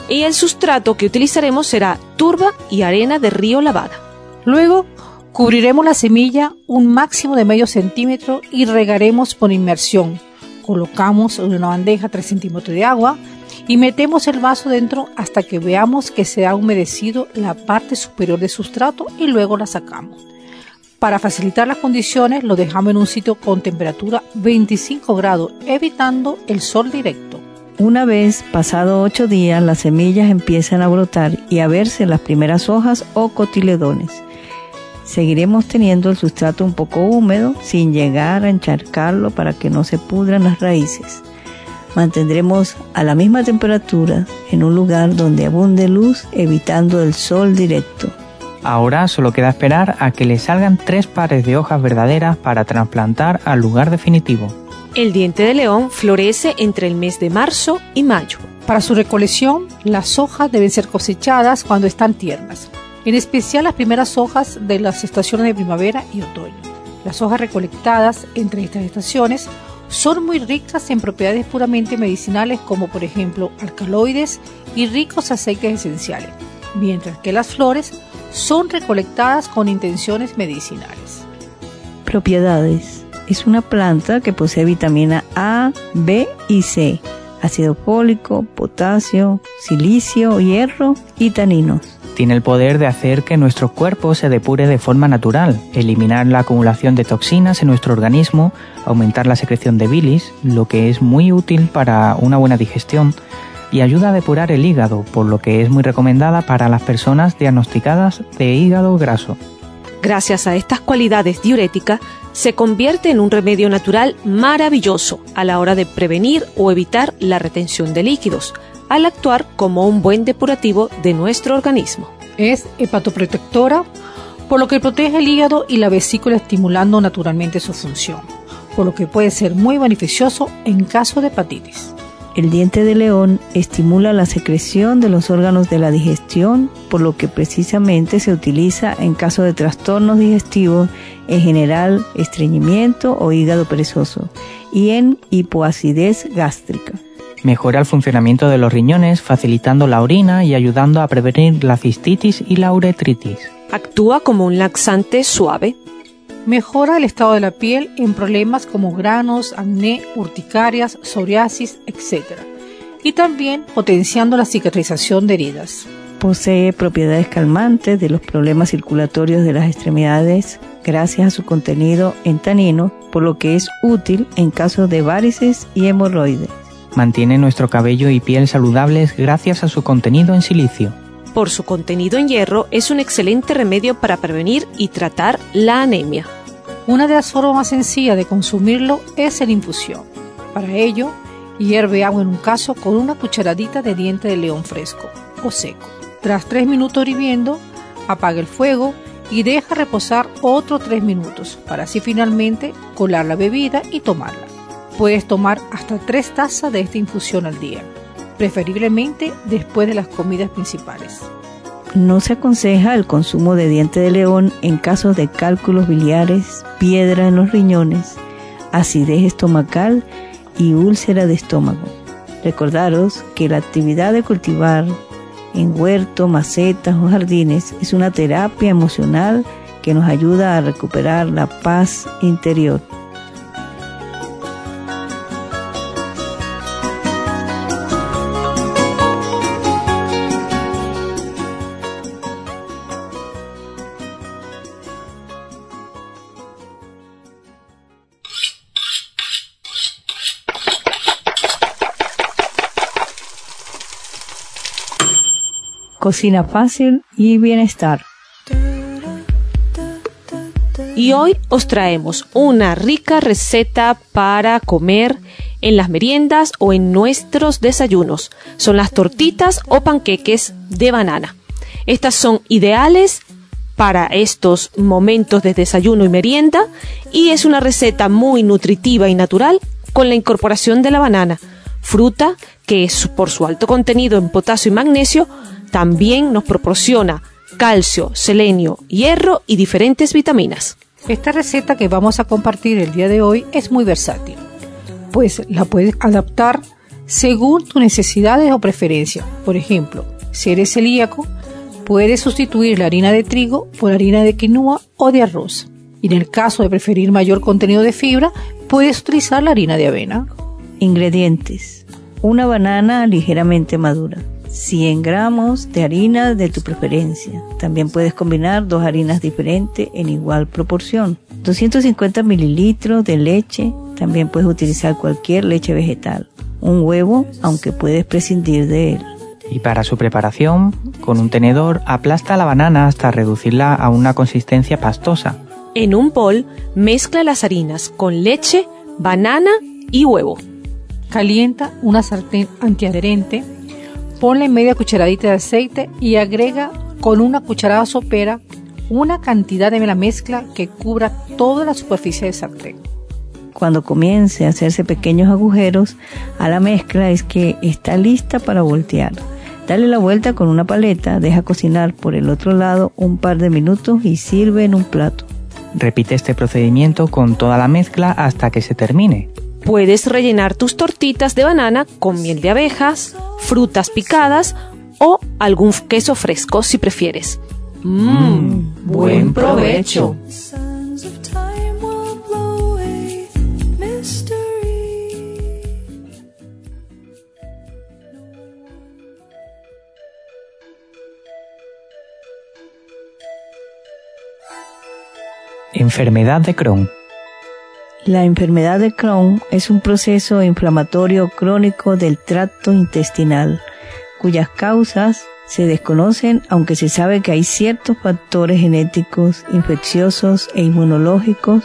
Y el sustrato que utilizaremos será turba y arena de río lavada.
Luego, cubriremos la semilla un máximo de medio centímetro y regaremos por inmersión. Colocamos en una bandeja 3 centímetros de agua y metemos el vaso dentro hasta que veamos que se ha humedecido la parte superior del sustrato y luego la sacamos. Para facilitar las condiciones, lo dejamos en un sitio con temperatura 25 grados, evitando el sol directo.
Una vez pasado 8 días, las semillas empiezan a brotar y a verse las primeras hojas o cotiledones. Seguiremos teniendo el sustrato un poco húmedo, sin llegar a encharcarlo para que no se pudran las raíces. Mantendremos a la misma temperatura en un lugar donde abunde luz, evitando el sol directo.
Ahora solo queda esperar a que le salgan 3 pares de hojas verdaderas para trasplantar al lugar definitivo.
El diente de león florece entre el mes de marzo y mayo.
Para su recolección, las hojas deben ser cosechadas cuando están tiernas, en especial las primeras hojas de las estaciones de primavera y otoño. Las hojas recolectadas entre estas estaciones son muy ricas en propiedades puramente medicinales como por ejemplo alcaloides y ricos aceites esenciales, mientras que las flores son recolectadas con intenciones medicinales.
Propiedades. Es una planta que posee vitamina A, B y C, ácido fólico, potasio, silicio, hierro y taninos.
Tiene el poder de hacer que nuestro cuerpo se depure de forma natural, eliminar la acumulación de toxinas en nuestro organismo, aumentar la secreción de bilis, lo que es muy útil para una buena digestión, y ayuda a depurar el hígado, por lo que es muy recomendada para las personas diagnosticadas de hígado graso.
Gracias a estas cualidades diuréticas, se convierte en un remedio natural maravilloso a la hora de prevenir o evitar la retención de líquidos, al actuar como un buen depurativo de nuestro organismo.
Es hepatoprotectora, por lo que protege el hígado y la vesícula estimulando naturalmente su función, por lo que puede ser muy beneficioso en caso de hepatitis.
El diente de león estimula la secreción de los órganos de la digestión, por lo que precisamente se utiliza en caso de trastornos digestivos, en general estreñimiento o hígado perezoso, y en hipoacidez gástrica.
Mejora el funcionamiento de los riñones, facilitando la orina y ayudando a prevenir la cistitis y la uretritis.
Actúa como un laxante suave.
Mejora el estado de la piel en problemas como granos, acné, urticarias, psoriasis, etc. Y también potenciando la cicatrización de heridas.
Posee propiedades calmantes de los problemas circulatorios de las extremidades gracias a su contenido en tanino, por lo que es útil en casos de varices y hemorroides.
Mantiene nuestro cabello y piel saludables gracias a su contenido en silicio.
Por su contenido en hierro, es un excelente remedio para prevenir y tratar la anemia.
Una de las formas más sencillas de consumirlo es en infusión. Para ello, hierve agua en un cazo con una cucharadita de diente de león fresco o seco. Tras 3 minutos hirviendo, apaga el fuego y deja reposar otros 3 minutos para así finalmente colar la bebida y tomarla. Puedes tomar hasta 3 tazas de esta infusión al día, preferiblemente después de las comidas principales.
No se aconseja el consumo de diente de león en casos de cálculos biliares, piedra en los riñones, acidez estomacal y úlcera de estómago. Recordaros que la actividad de cultivar en huerto, macetas o jardines es una terapia emocional que nos ayuda a recuperar la paz interior. Cocina fácil y bienestar.
Y hoy os traemos una rica receta para comer en las meriendas o en nuestros desayunos. Son las tortitas o panqueques de banana. Estas son ideales para estos momentos de desayuno y merienda y es una receta muy nutritiva y natural con la incorporación de la banana, fruta que por su alto contenido en potasio y magnesio también nos proporciona calcio, selenio, hierro y diferentes vitaminas.
Esta receta que vamos a compartir el día de hoy es muy versátil, pues la puedes adaptar según tus necesidades o preferencias. Por ejemplo, si eres celíaco, puedes sustituir la harina de trigo por harina de quinoa o de arroz. Y en el caso de preferir mayor contenido de fibra, puedes utilizar la harina de avena.
Ingredientes: una banana ligeramente madura, 100 gramos de harina de tu preferencia. También puedes combinar 2 harinas diferentes en igual proporción. 250 mililitros de leche, también puedes utilizar cualquier leche vegetal. Un huevo, aunque puedes prescindir de él.
Y para su preparación, con un tenedor aplasta la banana hasta reducirla a una consistencia pastosa.
En un bol, mezcla las harinas con leche, banana y huevo.
Calienta una sartén antiadherente, ponle media cucharadita de aceite y agrega con una cucharada sopera una cantidad de la mezcla que cubra toda la superficie del sartén.
Cuando comience a hacerse pequeños agujeros a la mezcla es que está lista para voltear. Dale la vuelta con una paleta, deja cocinar por el otro lado un par de minutos y sirve en un plato.
Repite este procedimiento con toda la mezcla hasta que se termine.
Puedes rellenar tus tortitas de banana con miel de abejas, frutas picadas o algún queso fresco si prefieres.
Buen provecho.
Enfermedad de Crohn.
La enfermedad de Crohn es un proceso inflamatorio crónico del tracto intestinal, cuyas causas se desconocen, aunque se sabe que hay ciertos factores genéticos, infecciosos e inmunológicos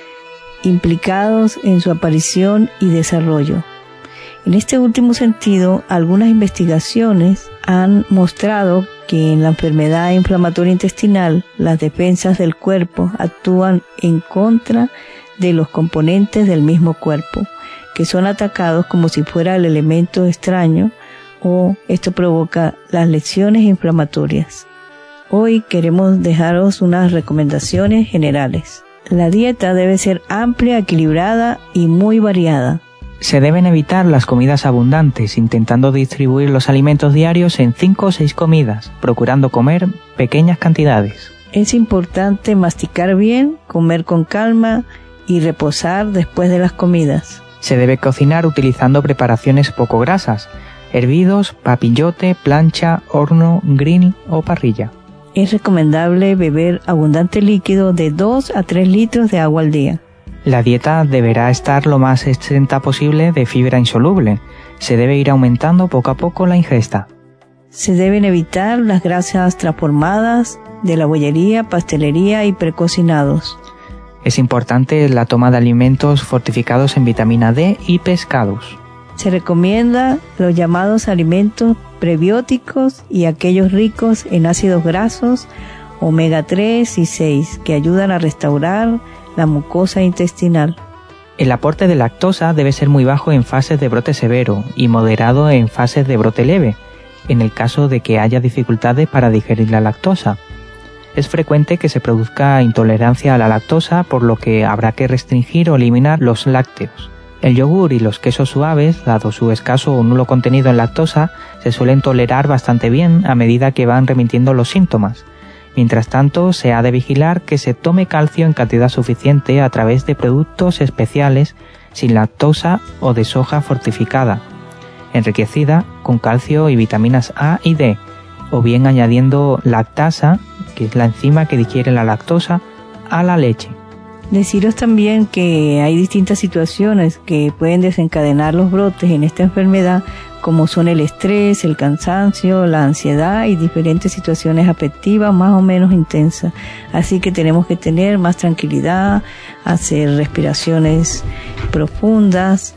implicados en su aparición y desarrollo. En este último sentido, algunas investigaciones han mostrado que en la enfermedad inflamatoria intestinal las defensas del cuerpo actúan en contra de los componentes del mismo cuerpo, que son atacados como si fuera el elemento extraño, o esto provoca las lesiones inflamatorias. Hoy queremos dejaros unas recomendaciones generales. La dieta debe ser amplia, equilibrada y muy variada.
Se deben evitar las comidas abundantes, intentando distribuir los alimentos diarios en 5 o 6 comidas, procurando comer pequeñas cantidades.
Es importante masticar bien, comer con calma y reposar después de las comidas.
Se debe cocinar utilizando preparaciones poco grasas, hervidos, papillote, plancha, horno, grill o parrilla.
Es recomendable beber abundante líquido de 2 a 3 litros de agua al día.
La dieta deberá estar lo más exenta posible de fibra insoluble. Se debe ir aumentando poco a poco la ingesta.
Se deben evitar las grasas transformadas de la bollería, pastelería y precocinados.
Es importante la toma de alimentos fortificados en vitamina D y pescados.
Se recomienda los llamados alimentos prebióticos y aquellos ricos en ácidos grasos, omega 3 y 6, que ayudan a restaurar la mucosa intestinal.
El aporte de lactosa debe ser muy bajo en fases de brote severo y moderado en fases de brote leve, en el caso de que haya dificultades para digerir la lactosa. Es frecuente que se produzca intolerancia a la lactosa, por lo que habrá que restringir o eliminar los lácteos. El yogur y los quesos suaves, dado su escaso o nulo contenido en lactosa, se suelen tolerar bastante bien a medida que van remitiendo los síntomas. Mientras tanto, se ha de vigilar que se tome calcio en cantidad suficiente a través de productos especiales sin lactosa o de soja fortificada, enriquecida con calcio y vitaminas A y D, o bien añadiendo lactasa, que es la enzima que digiere la lactosa, a la leche.
Deciros también que hay distintas situaciones que pueden desencadenar los brotes en esta enfermedad, como son el estrés, el cansancio, la ansiedad y diferentes situaciones afectivas más o menos intensas. Así que tenemos que tener más tranquilidad, hacer respiraciones profundas,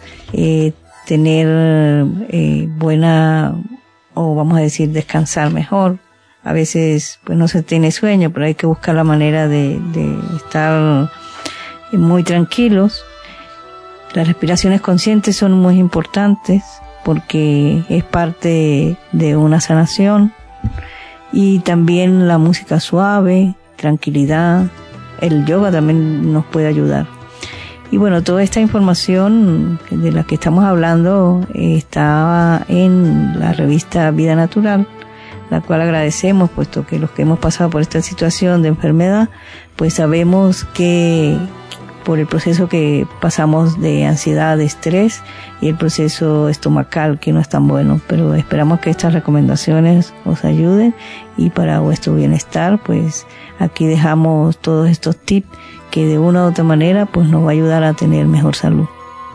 tener buena, o vamos a decir, descansar mejor. A veces pues no se tiene sueño, pero hay que buscar la manera de estar muy tranquilos. Las respiraciones conscientes son muy importantes porque es parte de una sanación, y también la música suave, tranquilidad, el yoga también nos puede ayudar. Y bueno, toda esta información de la que estamos hablando está en la revista Vida Natural, la cual agradecemos, puesto que los que hemos pasado por esta situación de enfermedad, pues sabemos que por el proceso que pasamos de ansiedad, de estrés y el proceso estomacal, que no es tan bueno, pero esperamos que estas recomendaciones os ayuden, y para vuestro bienestar, pues aquí dejamos todos estos tips que de una u otra manera pues nos va a ayudar a tener mejor salud.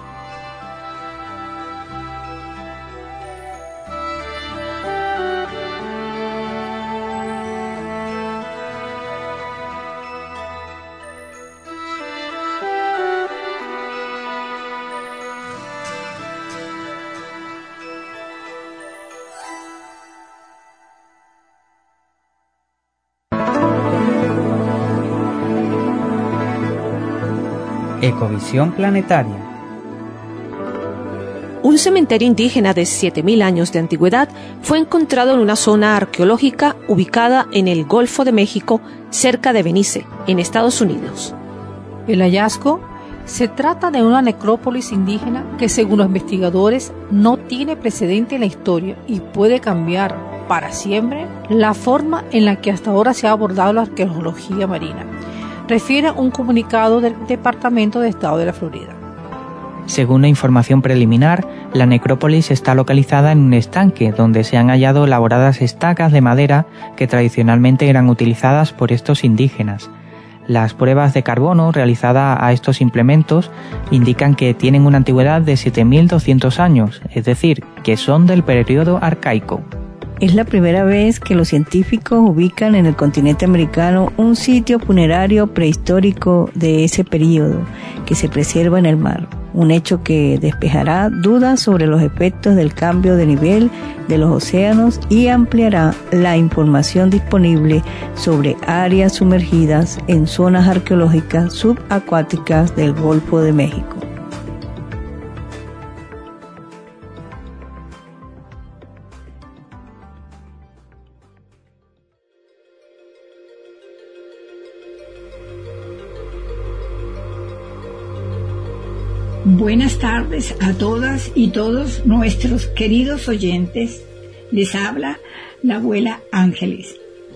Ecovisión Planetaria.
Un cementerio indígena de 7.000 años de antigüedad fue encontrado en una zona arqueológica ubicada en el Golfo de México, cerca de Belice, en Estados Unidos.
El hallazgo se trata de una necrópolis indígena que, según los investigadores, no tiene precedente en la historia y puede cambiar para siempre la forma en la que hasta ahora se ha abordado la arqueología marina, refiere un comunicado del Departamento de Estado de la Florida.
Según la información preliminar, la necrópolis está localizada en un estanque donde se han hallado elaboradas estacas de madera que tradicionalmente eran utilizadas por estos indígenas. Las pruebas de carbono realizadas a estos implementos indican que tienen una antigüedad de 7.200 años, es decir, que son del periodo arcaico.
Es la primera vez que los científicos ubican en el continente americano un sitio funerario prehistórico de ese período que se preserva en el mar, un hecho que despejará dudas sobre los efectos del cambio de nivel de los océanos y ampliará la información disponible sobre áreas sumergidas en zonas arqueológicas subacuáticas del Golfo de México.
Buenas tardes a todas y todos nuestros queridos oyentes. Les habla la abuela Ángeles.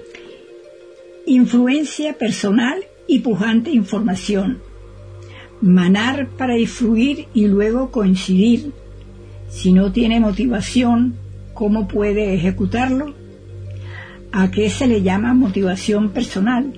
Influencia personal y pujante información. Manar para influir y luego coincidir. Si no tiene motivación, ¿cómo puede ejecutarlo? ¿A qué se le llama motivación personal?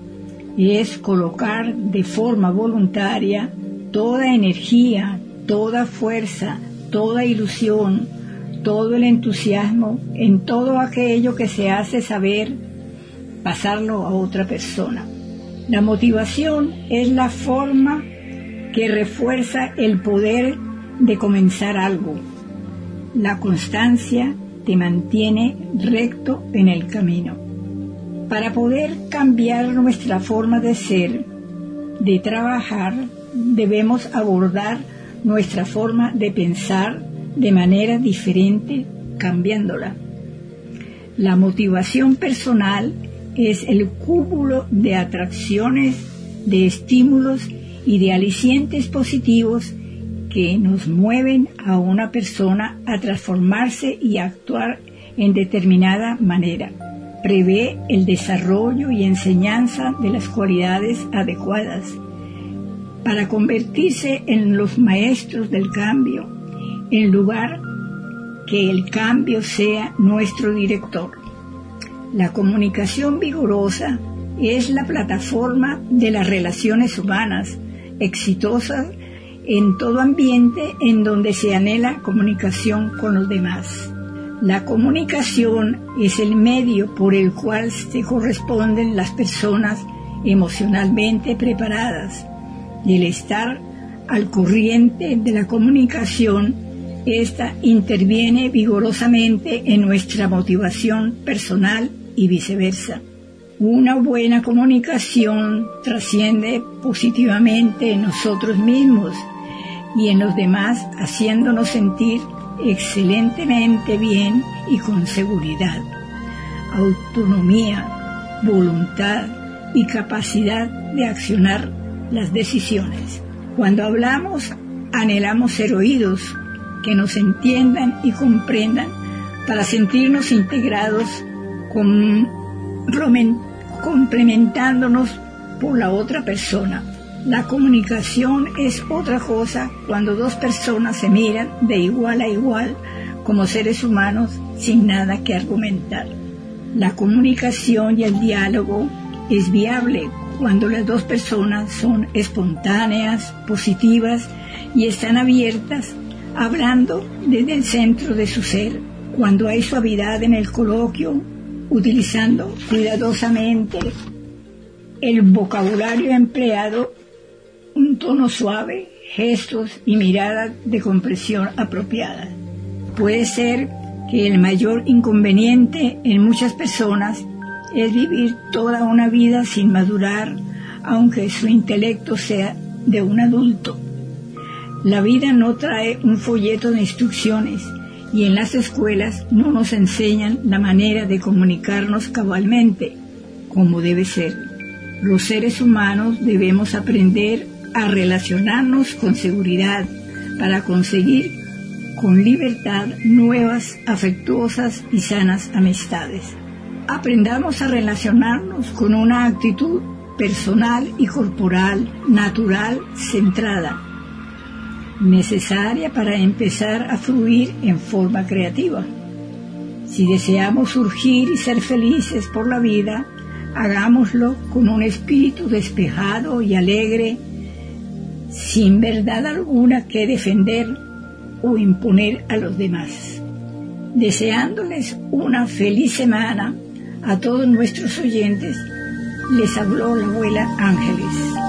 Es colocar de forma voluntaria toda energía, toda fuerza, toda ilusión, todo el entusiasmo en todo aquello que se hace saber, pasarlo a otra persona. La motivación es la forma que refuerza el poder de comenzar algo. La constancia te mantiene recto en el camino. Para poder cambiar nuestra forma de ser, de trabajar, debemos abordar nuestra forma de pensar de manera diferente, cambiándola. La motivación personal es el cúmulo de atracciones, de estímulos y de alicientes positivos que nos mueven a una persona a transformarse y actuar en determinada manera. Prevé el desarrollo y enseñanza de las cualidades adecuadas para convertirse en los maestros del cambio, en lugar que el cambio sea nuestro director. La comunicación vigorosa es la plataforma de las relaciones humanas exitosas en todo ambiente en donde se anhela comunicación con los demás. La comunicación es el medio por el cual se corresponden las personas emocionalmente preparadas. Y el estar al corriente de la comunicación, esta interviene vigorosamente en nuestra motivación personal y viceversa. Una buena comunicación trasciende positivamente en nosotros mismos y en los demás, haciéndonos sentir excelentemente bien y con seguridad. Autonomía, voluntad y capacidad de accionar las decisiones. Cuando hablamos, anhelamos ser oídos, que nos entiendan y comprendan para sentirnos integrados, complementándonos por la otra persona. La comunicación es otra cosa cuando dos personas se miran de igual a igual como seres humanos sin nada que argumentar. La comunicación y el diálogo es viable cuando las dos personas son espontáneas, positivas y están abiertas, hablando desde el centro de su ser. Cuando hay suavidad en el coloquio, utilizando cuidadosamente el vocabulario empleado, un tono suave, gestos y miradas de comprensión apropiadas. Puede ser que el mayor inconveniente en muchas personas es vivir toda una vida sin madurar, aunque su intelecto sea de un adulto. La vida no trae un folleto de instrucciones y en las escuelas no nos enseñan la manera de comunicarnos cabalmente, como debe ser. Los seres humanos debemos aprender a relacionarnos con seguridad para conseguir con libertad nuevas, afectuosas y sanas amistades. Aprendamos a relacionarnos con una actitud personal y corporal, natural, centrada, necesaria para empezar a fluir en forma creativa. Si deseamos surgir y ser felices por la vida, hagámoslo con un espíritu despejado y alegre, sin verdad alguna que defender o imponer a los demás. Deseándoles una feliz semana a todos nuestros oyentes, les habló la abuela Ángeles.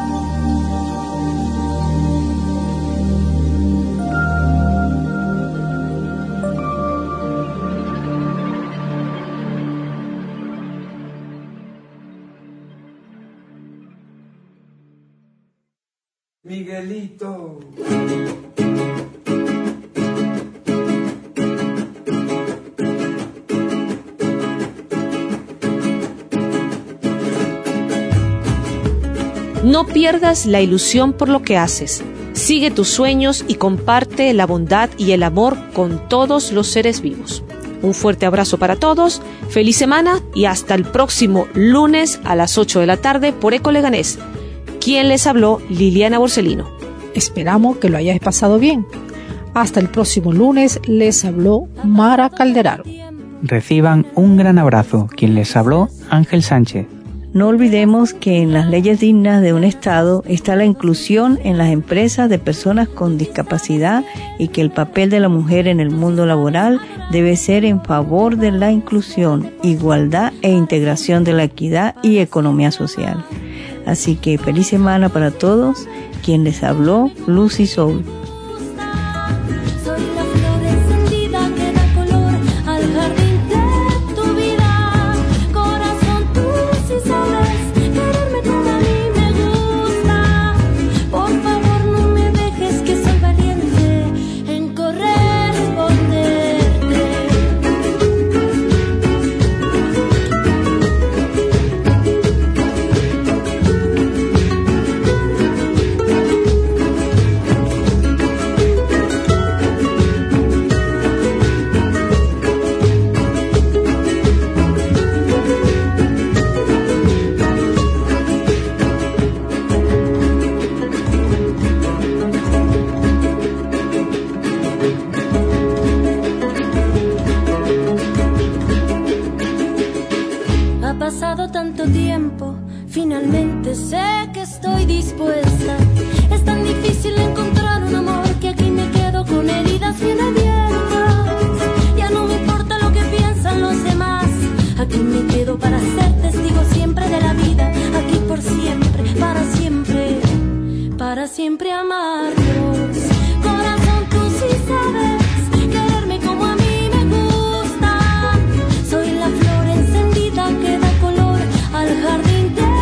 Miguelito.
No pierdas la ilusión por lo que haces. Sigue tus sueños y comparte la bondad y el amor con todos los seres vivos. Un fuerte abrazo para todos, feliz semana y hasta el próximo lunes a las 8 de la tarde por Eco Leganés. Quien les habló, Liliana Borsellino.
Esperamos que lo hayáis pasado bien. Hasta el próximo lunes les habló Mara Calderaro.
Reciban un gran abrazo. Quien les habló, Ángel Sánchez.
No olvidemos que en las leyes dignas de un Estado está la inclusión en las empresas de personas con discapacidad y que el papel de la mujer en el mundo laboral debe ser en favor de la inclusión, igualdad e integración de la equidad y economía social. Así que feliz semana para todos. Quien les habló, Lucy Soul.
Finalmente sé que estoy dispuesta. Es tan difícil encontrar un amor que aquí me quedo con heridas bien abiertas. Ya no me importa lo que piensan los demás. Aquí me quedo para ser testigo siempre de la vida. Aquí por siempre, para siempre amarlos. Corazón, tú sí sabes quererme como a mí me gusta. Soy la flor encendida que da color al jardín de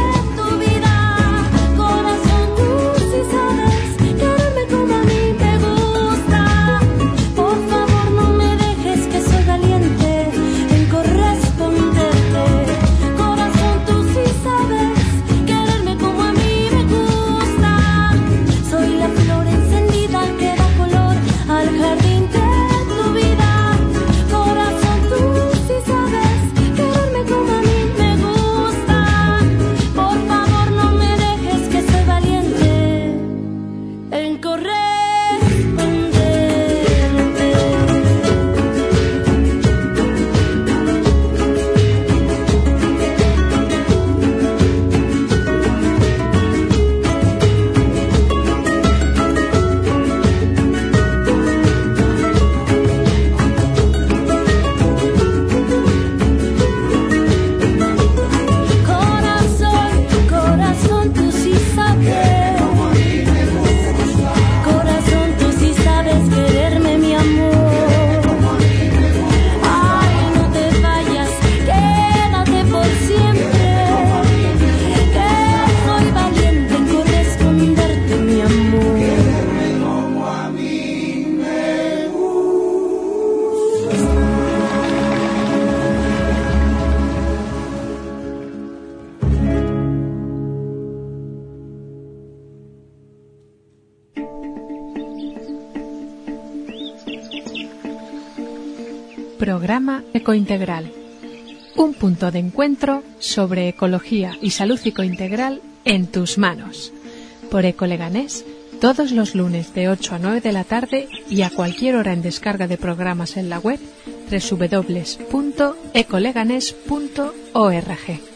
soy la
Programa Ecointegral. Un punto de encuentro sobre ecología y salud psicointegral en tus manos. Por Ecoleganés, todos los lunes de 8 a 9 de la tarde y a cualquier hora en descarga de programas en la web www.ecoleganes.org.